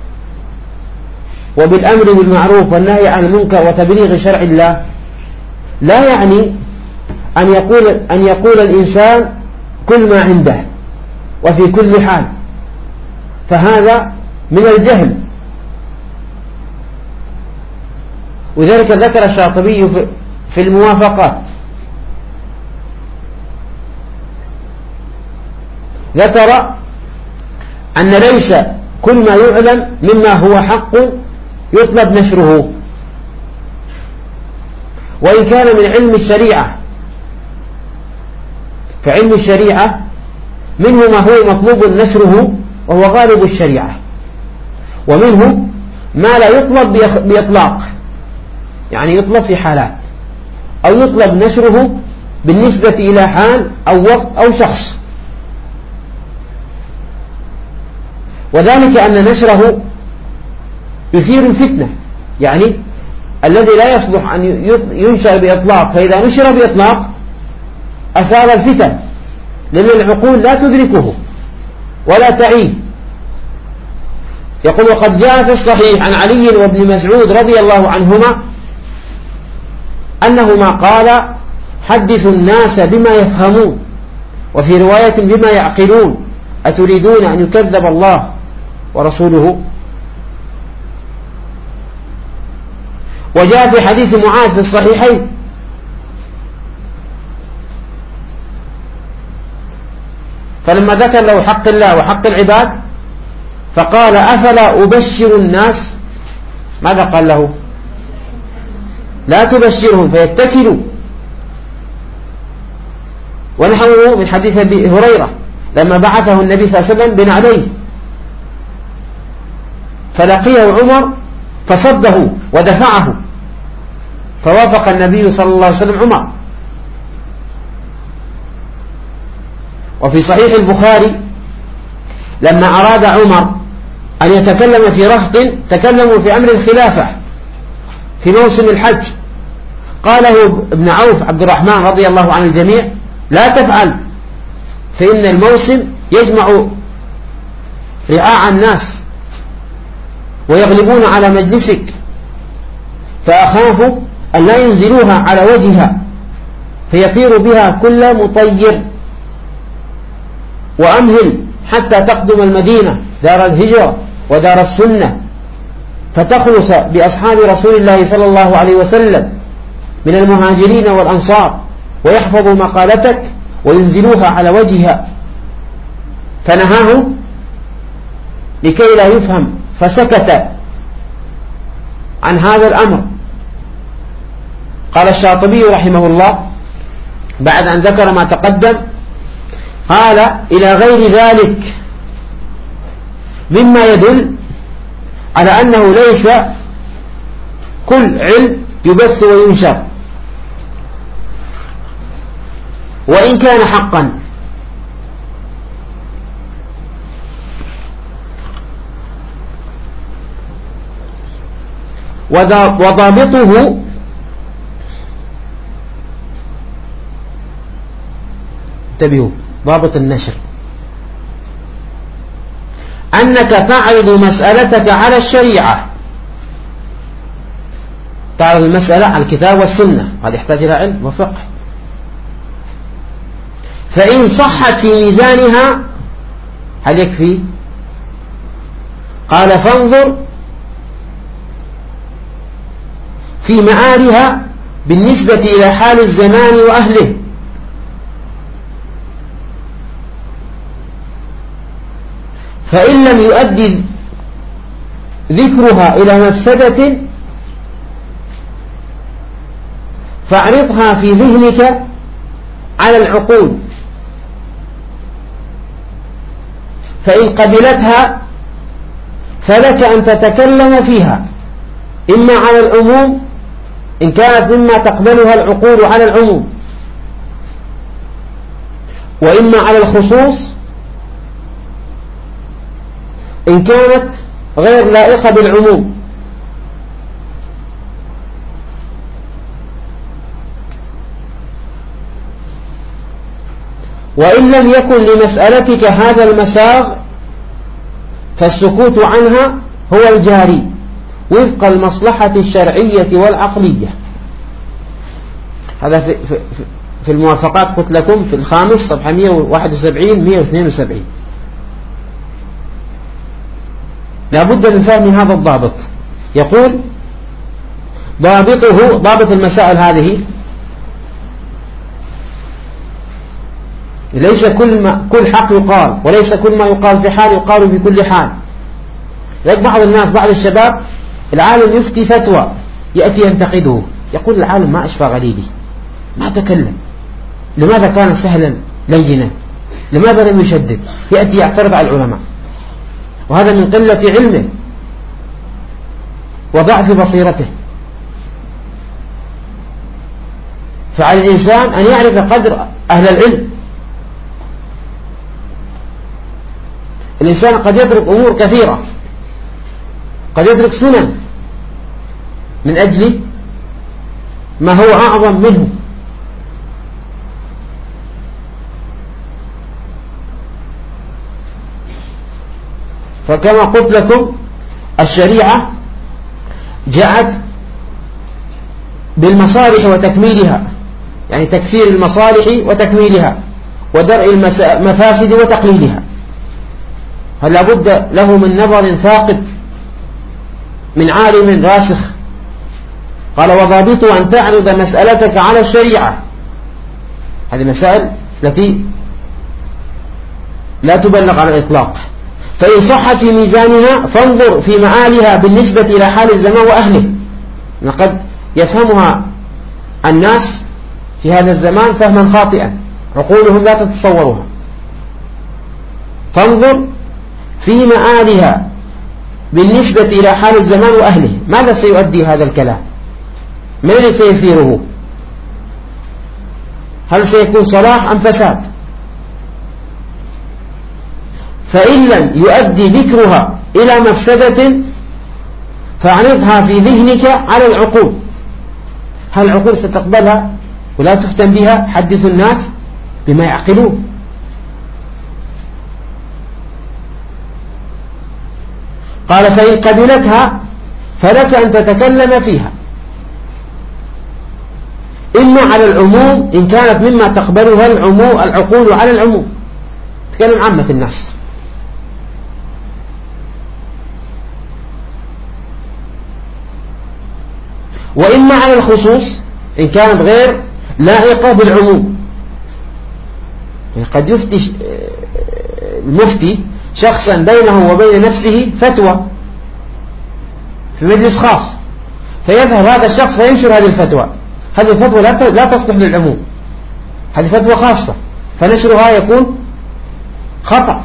وبالأمر بالمعروف والنهي عن المنكر وتبليغ شرع الله لا يعني أن يقول الإنسان كل ما عنده وفي كل حال، فهذا من الجهل. وذلك ذكر الشاطبي في الموافقات، ذكر أن ليس كل ما يعلم مما هو حق يطلب نشره، وإن كان من علم الشريعة، فعلم الشريعة منه ما هو مطلوب نشره وهو غالب الشريعة، ومنه ما لا يطلب بإطلاق، يعني يطلب في حالات، أو يطلب نشره بالنسبة إلى حال أو وقت أو شخص. وذلك أن نشره يثير الفتنة، يعني الذي لا يصلح أن ينشر بإطلاق، فإذا نشر بإطلاق أثار الفتن، لأن العقول لا تدركه ولا تعيه. يقول وقد جاء في الصحيح عن علي وابن مسعود رضي الله عنهما أنهما قال حدثوا الناس بما يفهمون، وفي رواية بما يعقلون، أتريدون أن يكذب الله ورسوله. وجاء في حديث معاذ في الصحيحين فلما ذكر له حق الله وحق العباد فقال أفلا أبشر الناس؟ ماذا قال له؟ لا تبشرهم فيتكلوا. ونحوه من حديث أبي هريرة لما بعثه النبي صلى الله عليه وسلم بنعليه فلقيه عمر فصده ودفعه، فوافق النبي صلى الله عليه وسلم عمر. وفي صحيح البخاري لما أراد عمر أن يتكلم في رهط تكلموا في أمر الخلافة في موسم الحج، قاله ابن عوف عبد الرحمن رضي الله عن الجميع: لا تفعل، فإن الموسم يجمع رعاع الناس ويغلبون على مجلسك، فأخاف أن لا ينزلوها على وجهها فيطير بها كل مطير، وأمهل حتى تقدم المدينة دار الهجرة ودار السنة، فتخلص بأصحاب رسول الله صلى الله عليه وسلم من المهاجرين والأنصار ويحفظوا مقالتك وينزلوها على وجهها. فنهاه لكي لا يفهم، فسكت عن هذا الأمر. قال الشاطبي رحمه الله بعد أن ذكر ما تقدم، قال: إلى غير ذلك مما يدل على أنه ليس كل علم يبث وينشر، وإن كان حقا. وضابطه انتبهوا، ضابط النشر أنك تعرض مسألتك على الشريعة، تعرض المسألة على الكتاب والسنة، هذا يحتاج إلى علم وفقه. فإن صحت في ميزانها هل يكفي؟ قال: فانظر في مآلها بالنسبة إلى حال الزمان وأهله، فإن لم يؤدي ذكرها إلى مفسدة فاعرضها في ذهنك على العقول، فإن قبلتها فلك أن تتكلم فيها، إما على العموم إن كانت مما تقبلها العقول على العموم، وإما على الخصوص إن كانت غير لائقة بالعموم. وإن لم يكن لمسألتك هذا المساغ فالسكوت عنها هو الجاري وفق المصلحة الشرعية والعقلية. هذا في الموافقات قلت لكم في الخامس صفحة 171-172. لا بد من فهم هذا الضابط. يقول: ضابطه، ضابط المسائل هذه، ليس كل حق يقال، وليس كل ما يقال في حال يقال في كل حال. لذلك بعض الناس، بعض الشباب، العالم يفتي فتوى يأتي ينتقده، يقول: العالم ما أشفى غليلي، ما تكلم، لماذا كان سهلا لينا، لماذا لم يشدد؟ يأتي يعترض على العلماء، وهذا من قلة علمه وضعف بصيرته. فعلى الإنسان أن يعرف قدر أهل العلم. الإنسان قد يترك أمور كثيرة، قد يترك سنن من أجل ما هو أعظم منه. فكما قلت لكم الشريعة جاءت بالمصالح وتكميلها، يعني تكثير المصالح وتكميلها ودرء المفاسد وتقليلها. هل لابد له من نظر ثاقب من عالم راسخ. قال: وضابطه أن تعرض مسألتك على الشريعة. هذه مسائل التي لا تبلغ على الإطلاق. فإن صحت في ميزانها فانظر في معالها بالنسبة إلى حال الزمان وأهله. قد يفهمها الناس في هذا الزمان فهما خاطئا، عقولهم لا تتصورها. فانظر في معالها بالنسبة إلى حال الزمان وأهله. ماذا سيؤدي هذا الكلام؟ ما الذي سيثيره؟ هل سيكون صلاح أم فساد؟ فإن لم يؤدي ذكرها إلى مفسدة فاعرضها في ذهنك على العقول. هل العقول ستقبلها ولا تفتن بها؟ حدث الناس بما يعقلون. قال فإن قبلتها فلك أن تتكلم فيها، إما على العموم إن كانت مما تقبلها العقول على العموم، تكلم عامة الناس، وإما على الخصوص إن كانت غير لائقة بالعموم. قد يفتي المفتي شخصا بينه وبين نفسه فتوى في مجلس خاص، فيذهب هذا الشخص فينشر هذه الفتوى. هذه الفتوى لا تصلح للعموم، هذه فتوى خاصة، فنشرها يكون خطأ.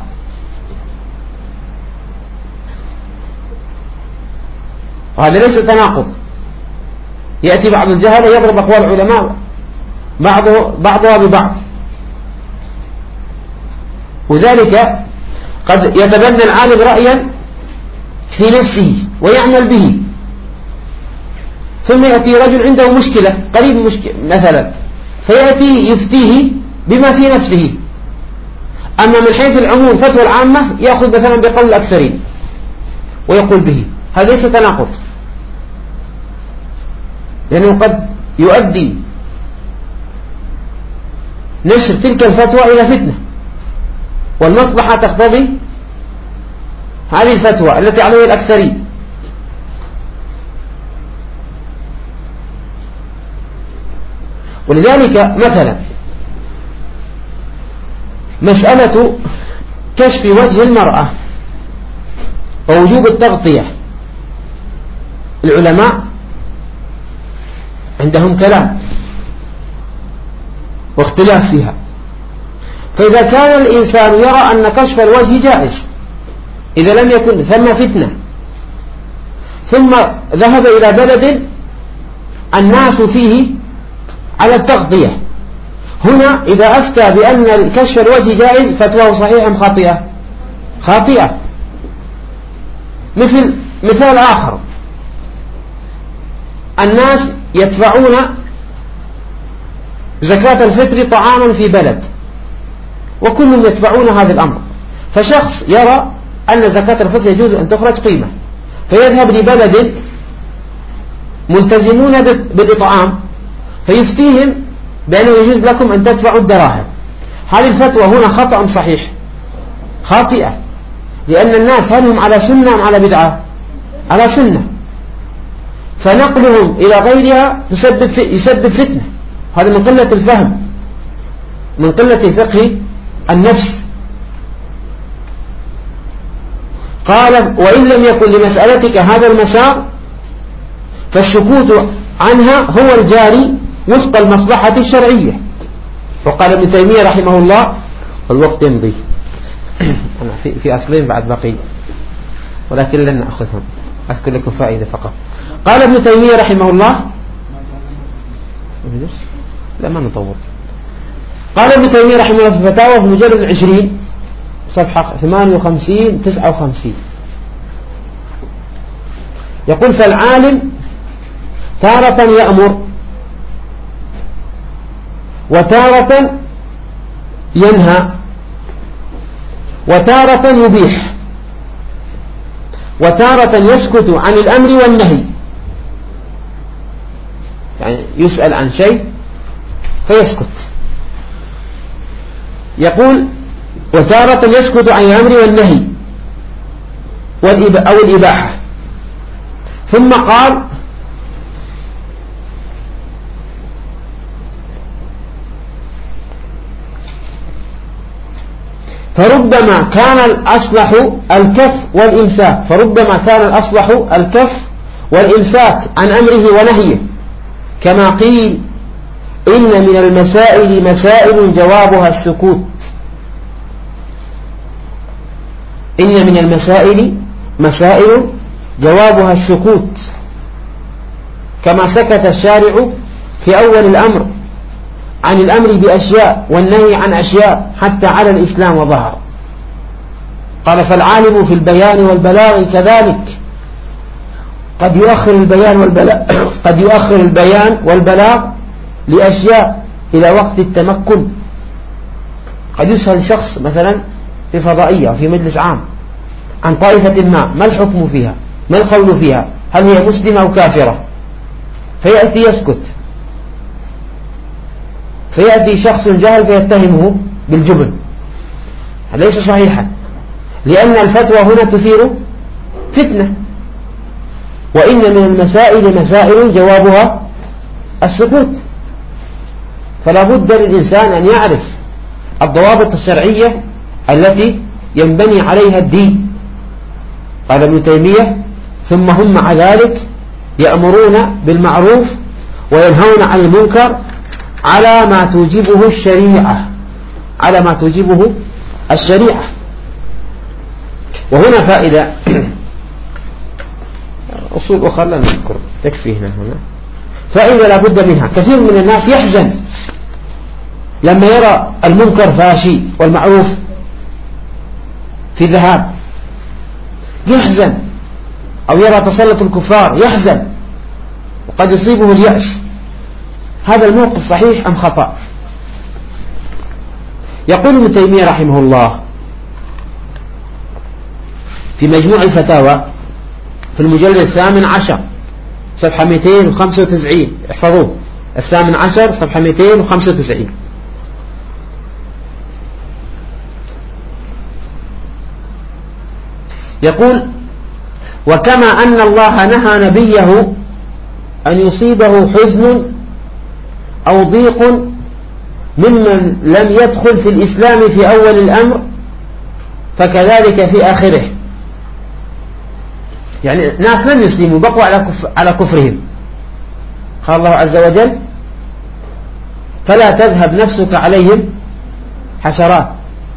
وهذا ليس تناقض. يأتي بعض الجهل يضرب أقوال العلماء بعضها ببعض، وذلك قد يتبنى العالم رأيا في نفسه ويعمل به، ثم يأتي رجل عنده مشكلة قريب مشكلة مثلا، فيأتي يفتيه بما في نفسه. أما من حيث العموم فتوى العامة يأخذ مثلا بقول الأكثرين ويقول به. هذا ليس تناقض، لأنه قد يؤدي نشر تلك الفتوى إلى فتنة، والمصلحة تقتضي هذه الفتوى التي عليها الأكثرين. ولذلك مثلا مسألة كشف وجه المرأة ووجوب التغطية، العلماء عندهم كلام واختلاف فيها. فإذا كان الإنسان يرى أن كشف الوجه جائز إذا لم يكن ثم فتنة، ثم ذهب إلى بلد الناس فيه على التغطية، هنا إذا أفتى بأن كشف الوجه جائز فتواه صحيح أم خاطئة؟ خاطئة. مثال آخر، الناس يدفعون زكاة الفطر طعاما في بلد وكلهم يدفعون هذا الأمر، فشخص يرى أن زكاة الفطر يجوز أن تخرج قيمة، فيذهب لبلد ملتزمون بالإطعام فيفتيهم بأنه يجوز لكم أن تدفعوا الدراهم. هذه الفتوى هنا خطأ أم صحيح؟ خاطئة، لأن الناس هل هم على سنة أم على بدعة؟ على سنة، فنقلهم إلى غيرها يسبب فتنة. هذا من قلة الفهم، من قلة فقه النفس. قال وإن لم يكن لمسألتك هذا المسار فالسكوت عنها هو الجاري وفق المصلحة الشرعية. وقال ابن تيمية رحمه الله، والوقت يمضي أنا في أصلين بعد بقي ولكن لن نأخذهم، أذكر لكم فائدة فقط. قال ابن تيمية رحمه الله، لا ما نطول. قال ابن تيمية رحمه الله في فتاوى في مجلد 20 صفحة 58-59 يقول فالعالم تارة يأمر وتارة ينهى وتارة يبيح وتارة يسكت عن الأمر والنهي، يعني يسأل عن شيء فيسكت. يقول وتارة يسكت عن الأمر والنهي أو الإباحة. ثم قال فربما كان الأصلح الكف والإمساك، عن أمره ونهيه، كما قيل إن من المسائل مسائل جوابها السكوت. إن من المسائل مسائل جوابها السكوت، كما سكت الشارع في أول الأمر عن الأمر بأشياء والنهي عن أشياء حتى على الإسلام وظهر. قال فالعالم في البيان والبلاغ كذلك، قد يؤخر البيان والبلاغ لأشياء إلى وقت التمكن. قد يسأل شخص مثلا في فضائية أو في مجلس عام عن طائفة ما الحكم فيها، ما القول فيها، هل هي مسلمة أو كافرة، فيأتي يسكت، فيأتي شخص جاهل فيتهمه بالجبن، ليس صحيحا، لأن الفتوى هنا تثير فتنة. وإن من المسائل مسائل جوابها السكوت، فلا بد للإنسان أن يعرف الضوابط الشرعية التي ينبني عليها الدين. قال ابن تيمية ثم هم مع ذلك يأمرون بالمعروف وينهون عن المنكر على ما توجبه الشريعة. وهنا فائدة أصول أخرى لا نذكر، يكفي هنا فائدة لا بد منها. كثير من الناس يحزن لما يرى المنكر فاشي والمعروف في ذهاب، يحزن، أو يرى تسلط الكفار يحزن، وقد يصيبه اليأس. هذا الموقف صحيح أم خطأ؟ يقول ابن تيمية رحمه الله في مجموع الفتاوى في المجلد 18 صفحة 295، احفظوه، 18 صفحة 295، يقول وكما أن الله نهى نبيه أن يصيبه حزن أو ضيق ممن لم يدخل في الإسلام في أول الأمر، فكذلك في آخره. يعني ناس لم يسلموا بقوا على كفرهم. قال الله عز وجل فلا تذهب نفسك عليهم حسرات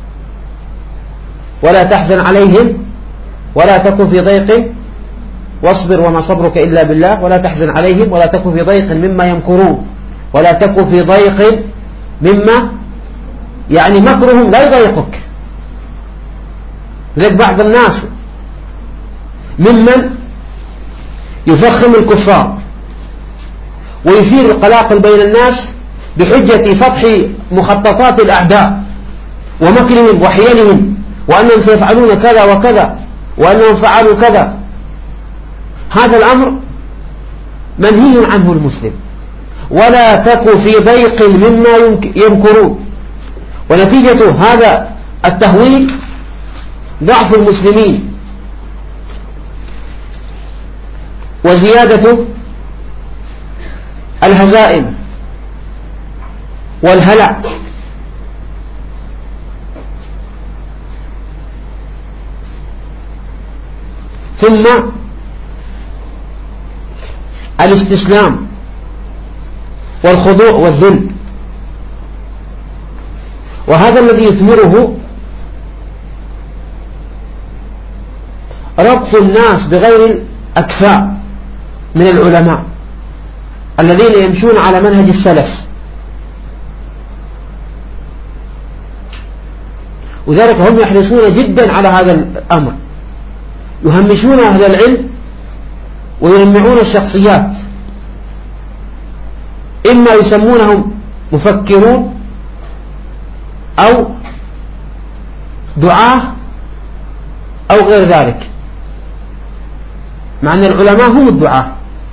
ولا تحزن عليهم ولا تكن في ضيق واصبر وما صبرك إلا بالله ولا تحزن عليهم ولا تكن في ضيق مما يمكرون، ولا تكن في ضيق مما يعني مكرهم لا يضيقك. لذلك بعض الناس ممن يفخم الكفار ويثير القلاقل بين الناس بحجة فتح مخططات الأعداء ومكرهم وحيلهم، وأنهم سيفعلون كذا وكذا وأنهم فعلوا كذا. هذا الأمر منهي عنه المسلم، ولا تك في ضيق مما يمكرون. ونتيجة هذا التهويل ضعف المسلمين وزيادة الهزائم والهلع. ثم الاستسلام والخضوع والذل، وهذا الذي يثمره ربط الناس بغير الأكفاء من العلماء الذين يمشون على منهج السلف. وذلك هم يحرصون جدا على هذا الأمر، يهمشون أهل العلم ويلمعون الشخصيات، إما يسمونهم مفكرون أو دعاة أو غير ذلك، مع أن العلماء هم الدعاة.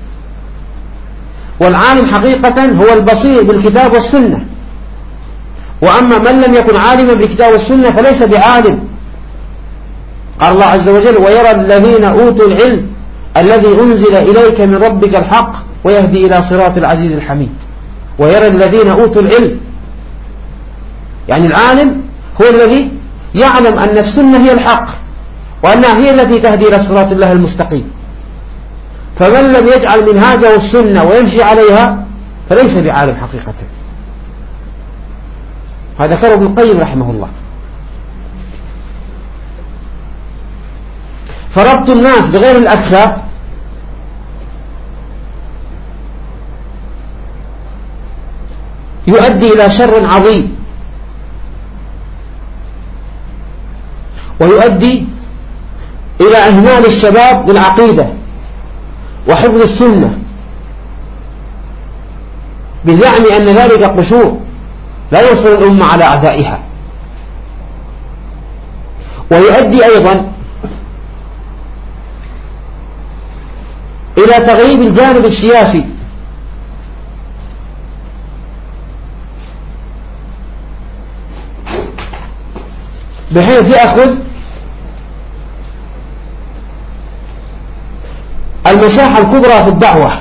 والعالم حقيقة هو البصير بالكتاب والسنة، وأما من لم يكن عالما بالكتاب والسنة فليس بعالم. قال الله عز وجل ويرى الذين أوتوا العلم الذي أنزل إليك من ربك الحق ويهدي إلى صراط العزيز الحميد. ويرى الذين أوتوا العلم، يعني العالم هو الذي يعلم أن السنة هي الحق وأنها هي التي تهدي إلى صراط الله المستقيم. فمن لم يجعل منهاجه السنة ويمشي عليها فليس بعالم حقيقة. هذا ذكره ابن القيم رحمه الله. فربط الناس بغير الأكفاء يؤدي إلى شر عظيم، ويؤدي إلى إهمال الشباب للعقيدة وحفظ السنة بزعم أن ذلك قشور لا ينصر الأمة على أعدائها. ويؤدي أيضا إلى تغييب الجانب السياسي بحيث يأخذ المساحة الكبرى في الدعوة.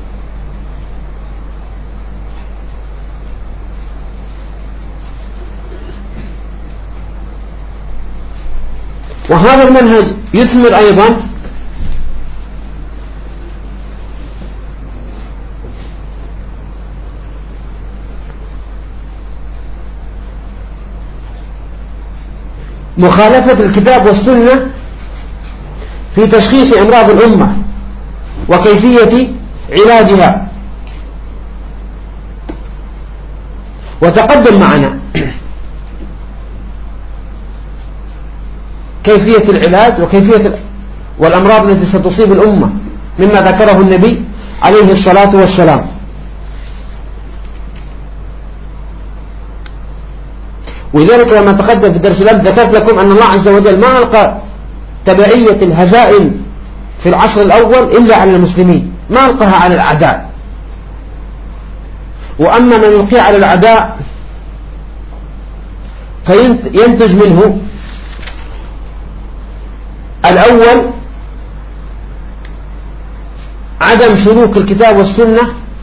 وهذا المنهج يثمر أيضا مخالفة الكتاب والسنة في تشخيص أمراض الأمة وكيفية علاجها. وتقدم معنا كيفية العلاج وكيفية والأمراض التي ستصيب الأمة مما ذكره النبي عليه الصلاة والسلام. ولذلك لما تقدم في الدرس الأمس ذكرت لكم أن الله عز وجل ما ألقى تبعية الهزائم في العصر الأول إلا على المسلمين، ما ألقاها على الأعداء. وأما من يلقي على الأعداء فينتج منه الأول عدم سلوك الكتاب والسنة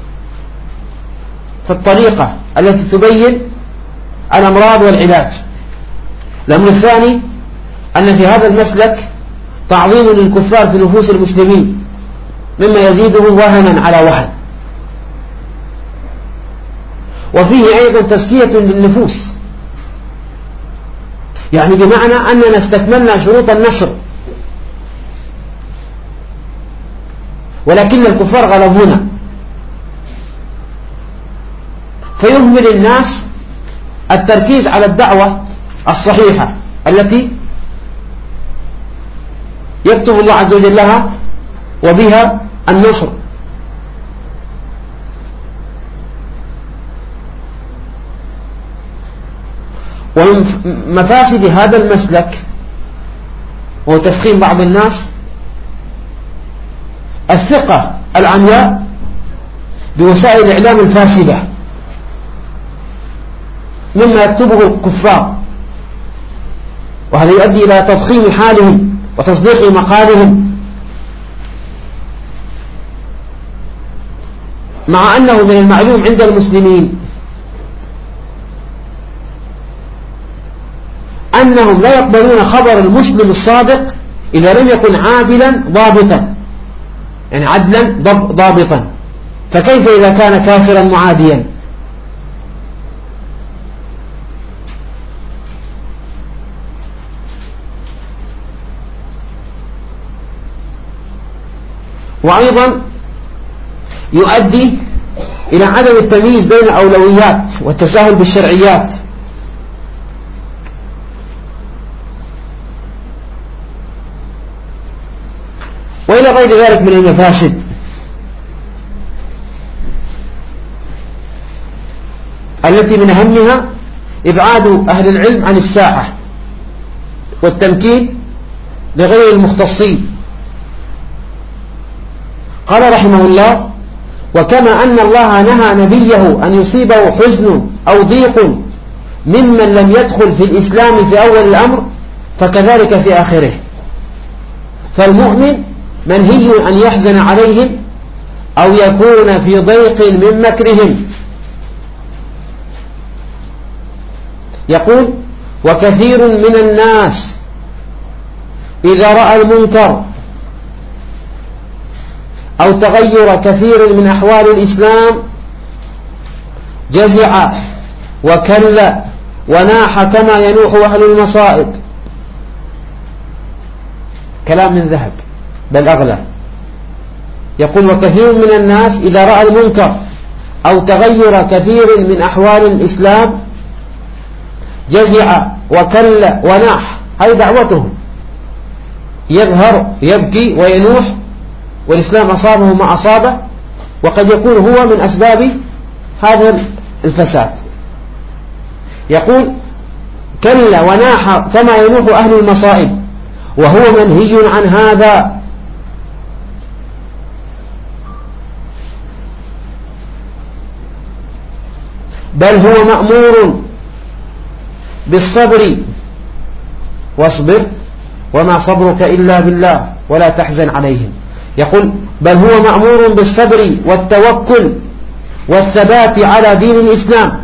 في الطريقة التي تبين الأمراض والعلاج. الأمر الثاني أن في هذا المسلك تعظيم للكفار في نفوس المسلمين مما يزيدهم وهنا على وهن. وفيه أيضا تزكية للنفوس، يعني بمعنى أننا استكملنا شروط النشر ولكن الكفار غلبونا، فيهمل الناس التركيز على الدعوة الصحيحة التي يكتب الله عز وجل لها وبها النصر. ومن مفاسد هذا المسلك هو تفخيم بعض الناس الثقة العمياء بوسائل الإعلام الفاسدة مما يكتبه الكفار، وهذا يؤدي إلى تضخيم حالهم وتصديق مقالهم، مع أنه من المعلوم عند المسلمين أنهم لا يقبلون خبر المسلم الصادق إذا لم يكن عادلا ضابطا، يعني عدلا ضابطا، فكيف إذا كان كافرا معاديا؟ وأيضا يؤدي إلى عدم التمييز بين الأولويات والتساهل بالشرعيات، وإلى غير ذلك من المفاسد التي من أهمها إبعاد أهل العلم عن الساحة والتمكين لغير المختصين. قال رحمه الله: وكما أن الله نهى نبيه أن يصيبه حزن أو ضيق ممن لم يدخل في الإسلام في أول الأمر فكذلك في آخره. فالمؤمن منهي أن يحزن عليهم أو يكون في ضيق من مكرهم. يقول: وكثير من الناس إذا رأى المنكر أو تغير كثير من أحوال الإسلام جزع وكل وناح كما ينوح أهل المصائب. كلام من ذهب بل أغلى. يقول وكثير من الناس إذا رأى المنكر أو تغير كثير من أحوال الإسلام جزع وكل وناح. هذه دعوتهم، يظهر يبكي وينوح والإسلام أصابه ما أصابه، وقد يكون هو من أسباب هذا الفساد. يقول كل وناح كما ينوح أهل المصائب، وهو منهي عن هذا. بل هو مأمور بالصبر، واصبر وما صبرك إلا بالله ولا تحزن عليهم. يقول بل هو مأمور بالصبر والتوكل والثبات على دين الإسلام.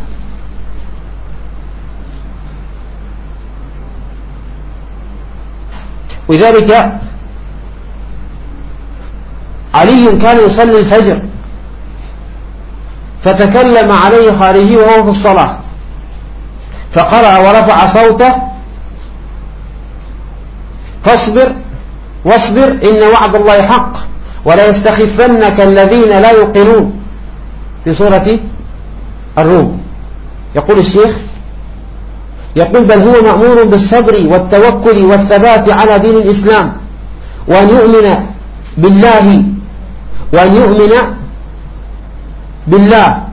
ولذلك علي كان يصلي الفجر فتكلم عليه خارجي وهو في الصلاة فقرأ ورفع صوته فاصبر واصبر إن وعد الله حق ولا يستخفنك الذين لا يوقنون في سورة الروم. يقول الشيخ يقول بل هو مأمور بالصبر والتوكل والثبات على دين الإسلام، وأن يؤمن بالله وأن يؤمن بالله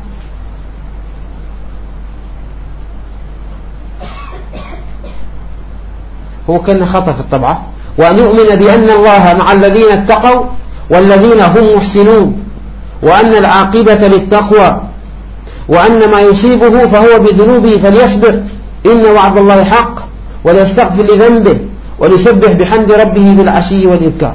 هو كان خطأ في الطبعة، وأن يؤمن بأن الله مع الذين اتقوا والذين هم محسنون، وأن العاقبة للتقوى، وأن ما يصيبه فهو بذنوبه فليصبر إن وعد الله حق وليستغفر لذنبه وليسبح بحمد ربه بالعشي والإبكار.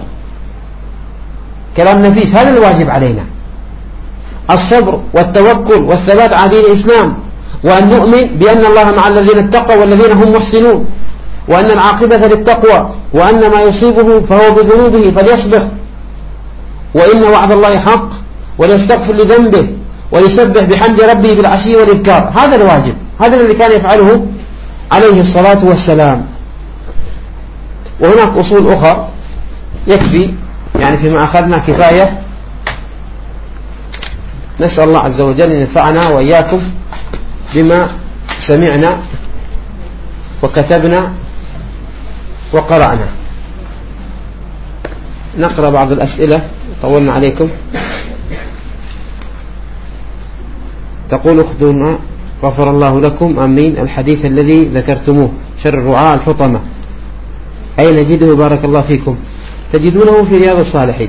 كلام نفيس. هذا الواجب علينا، الصبر والتوكل والثبات على دين الإسلام، وأن نؤمن بأن الله مع الذين اتقوا والذين هم محسنون، وأن العاقبة للتقوى، وأن ما يصيبه فهو بذنوبه فليصبر وإن وعد الله حق وليستغفر لذنبه وليسبح بحمد ربه بالعشي والإبكار. هذا الواجب، هذا الذي كان يفعله عليه الصلاة والسلام. وهناك أصول أخرى يكفي يعني فيما أخذنا كفاية. نسأل الله عز وجل أن ينفعنا وإياكم بما سمعنا وكتبنا وقرأنا. نقرأ بعض الأسئلة، طولنا عليكم. تقول أختنا غفر الله لكم آمين، الحديث الذي ذكرتموه شر الرعاة الحطمة أين نجده بارك الله فيكم؟ تجدونه في رياض الصالحين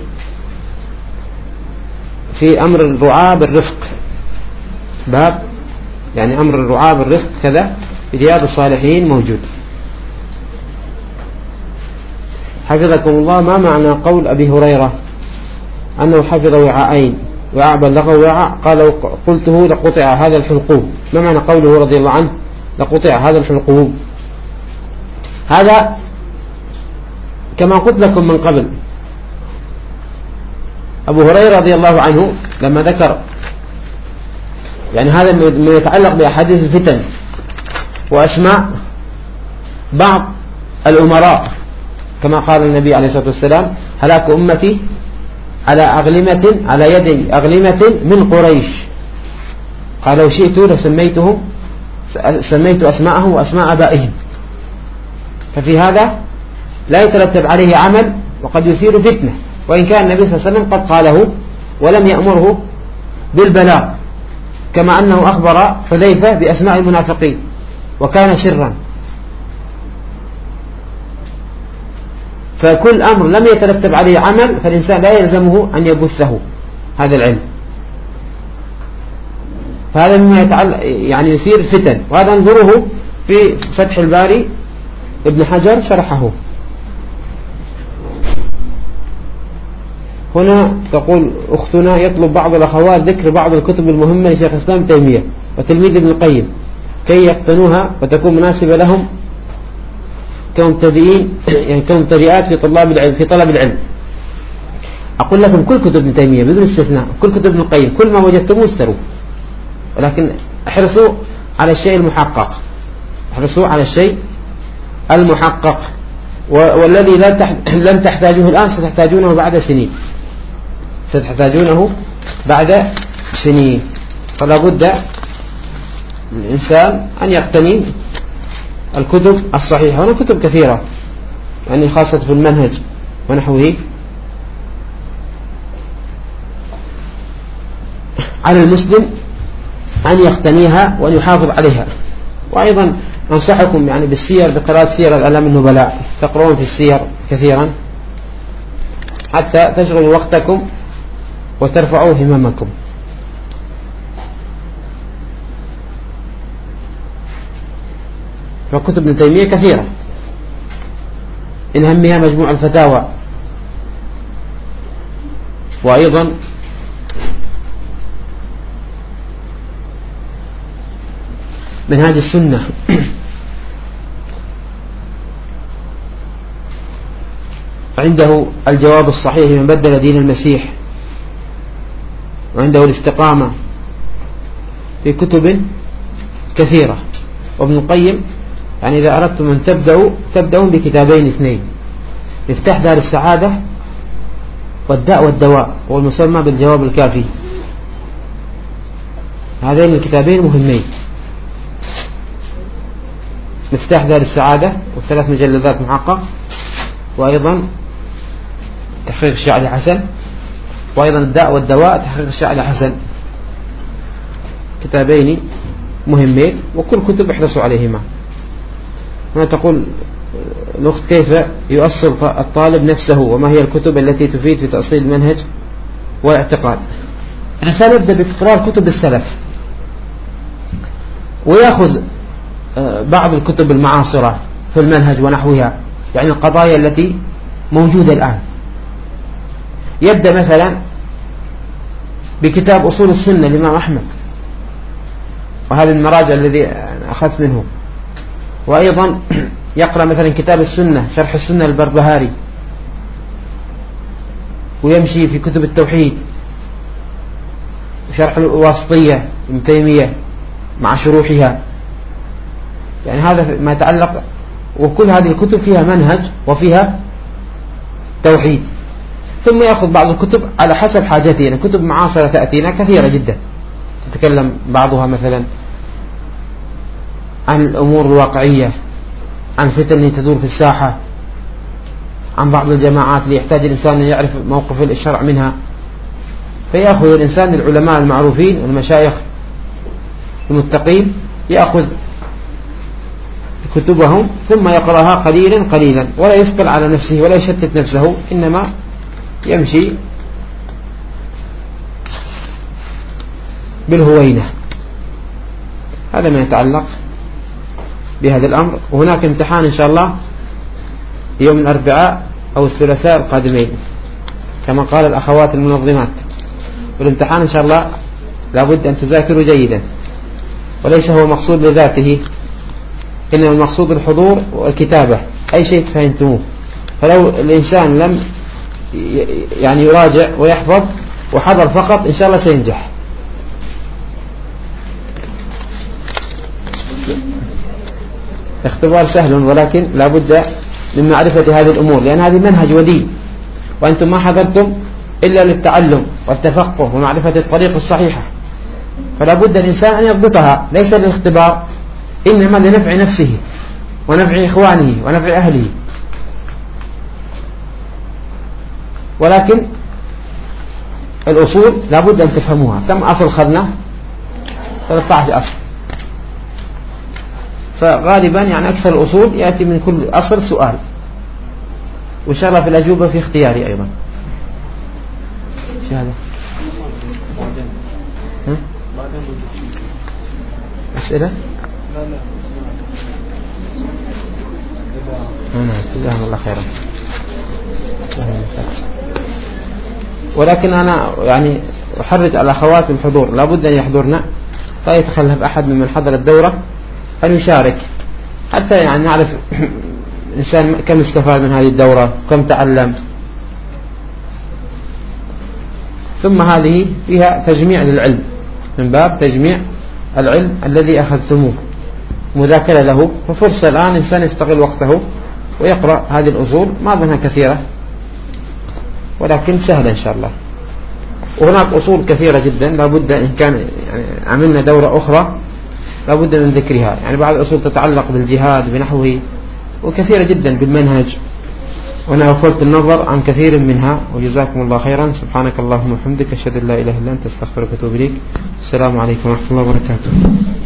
في أمر الرعاة بالرفق، باب يعني أمر الرعاة بالرفق كذا في رياض الصالحين موجود. حفظكم الله، ما معنى قول أبي هريرة أنه حفظ وعاءين، وعاء بلغه وعاء قال قلته لقطع هذا الحلقوم؟ ما معنى قوله رضي الله عنه لقطع هذا الحلقوم؟ هذا كما قلت لكم من قبل، أبو هريرة رضي الله عنه لما ذكر يعني هذا ما يتعلق بأحاديث الفتن وأسماء بعض الأمراء، كما قال النبي عليه الصلاة والسلام هلاك أمتي على أغلمة على يد أغلمة من قريش، قال لو شئت لسميتهم سميت أسماءهم وأسماء آبائهم. ففي هذا لا يترتب عليه عمل وقد يثير فتنة، وإن كان النبي صلى الله عليه وسلم قد قاله ولم يأمره بالبلاغ، كما أنه أخبر حذيفة بأسماء المنافقين وكان سرا. فكل أمر لم يترتب عليه عمل فالإنسان لا يلزمه أن يبثه هذا العلم، فهذا مما يتعلق يعني يثير فتن، وهذا انظره في فتح الباري ابن حجر شرحه. هنا تقول أختنا يطلب بعض الأخوات ذكر بعض الكتب المهمة لشيخ الإسلام ابن تيمية وتلميذ ابن القيم كي يقتنوها وتكون مناسبة لهم كمبتدئين يعني كمبتدئات في طلاب العلم في طلب العلم. أقول لكم كل كتب ابن تيمية بدون استثناء، كل كتب ابن القيم، كل ما وجدتموه اشتروا، ولكن احرصوا على الشيء المحقق، احرصوا على الشيء المحقق، والذي لم تحتاجوه الآن ستحتاجونه بعد سنين، ستحتاجونه بعد سنين. فلا بد الإنسان أن يقتني الكتب الصحيحة، هنا كتب كثيرة يعني خاصة في المنهج ونحوه. على المسلم أن يقتنيها وأن يحافظ عليها. وأيضا أنصحكم يعني بالسير، بقراءة سير الأعلام النبلاء، تقرؤون في السير كثيرا حتى تشغلوا وقتكم وترفعوا هممكم. فكتب ابن تيمية كثيرة، من أهمها مجموع الفتاوى، وأيضا منهاج السنة، عنده الجواب الصحيح من بدل دين المسيح، وعنده الاستقامة، في كتب كثيرة. وابن القيم يعني إذا أردتم أن تبدأوا بكتابين اثنين، مفتاح دار السعادة والداء والدواء، والمسمى بالجواب الكافي. هذين الكتابين مهمين، مفتاح دار السعادة وثلاث مجلدات محقق، وأيضا تحقيق الشاعري حسن، وأيضا الداء والدواء تحقيق الشاعري حسن، كتابين مهمين، وكل كتب احرصوا عليهما. هنا تقول الأخت كيف يؤصل الطالب نفسه، وما هي الكتب التي تفيد في تأصيل المنهج والاعتقاد؟ الإنسان يبدأ بتكرار كتب السلف، ويأخذ بعض الكتب المعاصرة في المنهج ونحوها، يعني القضايا التي موجودة الآن. يبدأ مثلا بكتاب أصول السنة للإمام أحمد، وهذا المراجع الذي أخذت منه. وأيضا يقرأ مثلا كتاب السنة شرح السنة للبربهاري، ويمشي في كتب التوحيد وشرح الواسطية ابن تيمية مع شروحها، يعني هذا ما يتعلق. وكل هذه الكتب فيها منهج وفيها توحيد. ثم يأخذ بعض الكتب على حسب حاجتنا، كتب معاصرة تأتينا كثيرة جدا، تتكلم بعضها مثلا عن الأمور الواقعية، عن فتن اللي تدور في الساحة، عن بعض الجماعات اللي يحتاج الإنسان أن يعرف موقف الشرع منها. فيأخذ الإنسان العلماء المعروفين والمشايخ المتقين، يأخذ كتبهم ثم يقرأها قليلا قليلا، ولا يثقل على نفسه ولا يشتت نفسه، إنما يمشي بالهوينة. هذا ما يتعلق بهذا الأمر. وهناك امتحان إن شاء الله يوم الأربعاء أو الثلاثاء القادمين كما قال الأخوات المنظمات، والامتحان إن شاء الله لابد أن تذاكروا جيدا، وليس هو مقصود لذاته، إنما المقصود الحضور والكتابة، أي شيء فهمتموه. فلو الإنسان لم يعني يراجع ويحفظ وحضر فقط إن شاء الله سينجح. اختبار سهل، ولكن لا بد من معرفة هذه الأمور، لأن هذه منهج ودين، وأنتم ما حضرتم إلا للتعلم والتفقه ومعرفة الطريق الصحيحة، فلا بد الإنسان أن يضبطها، ليس للاختبار إنما لنفع نفسه ونفع إخوانه ونفع أهله. ولكن الأصول لا بد أن تفهموها. كم أصل خذنا؟ 13 أصل، فغالبا يعني أكثر الأصول يأتي من كل أصل سؤال، وإن شاء الله في الأجوبة في اختياري أيضا. شو هذا؟ أسئلة؟ جزاهم الله خيرا. ولكن أنا يعني أحرج على الأخوات الحضور، لا بد أن يحضرنا، لا يتخلف أحد ممن حضر الدورة أن يشارك، حتى يعني نعرف الإنسان كم استفاد من هذه الدورة، كم تعلم. ثم هذه فيها تجميع للعلم، من باب تجميع العلم الذي أخذتموه، مذاكرة له. ففرصة الآن إنسان يستغل وقته ويقرأ هذه الأصول، ما أظنها كثيرة ولكن سهلة إن شاء الله. وهناك أصول كثيرة جدا لابد إن كان يعني عملنا دورة أخرى لابد من ذكرها، يعني بعض الأصول تتعلق بالجهاد بنحوه، وكثيرة جدا بالمنهج، وأنا أغفلت النظر عن كثير منها. وجزاكم الله خيرا. سبحانك اللهم وبحمدك، أشهد أن لا إله إلا أنت، أستغفرك وأتوب إليك. السلام عليكم ورحمة الله وبركاته.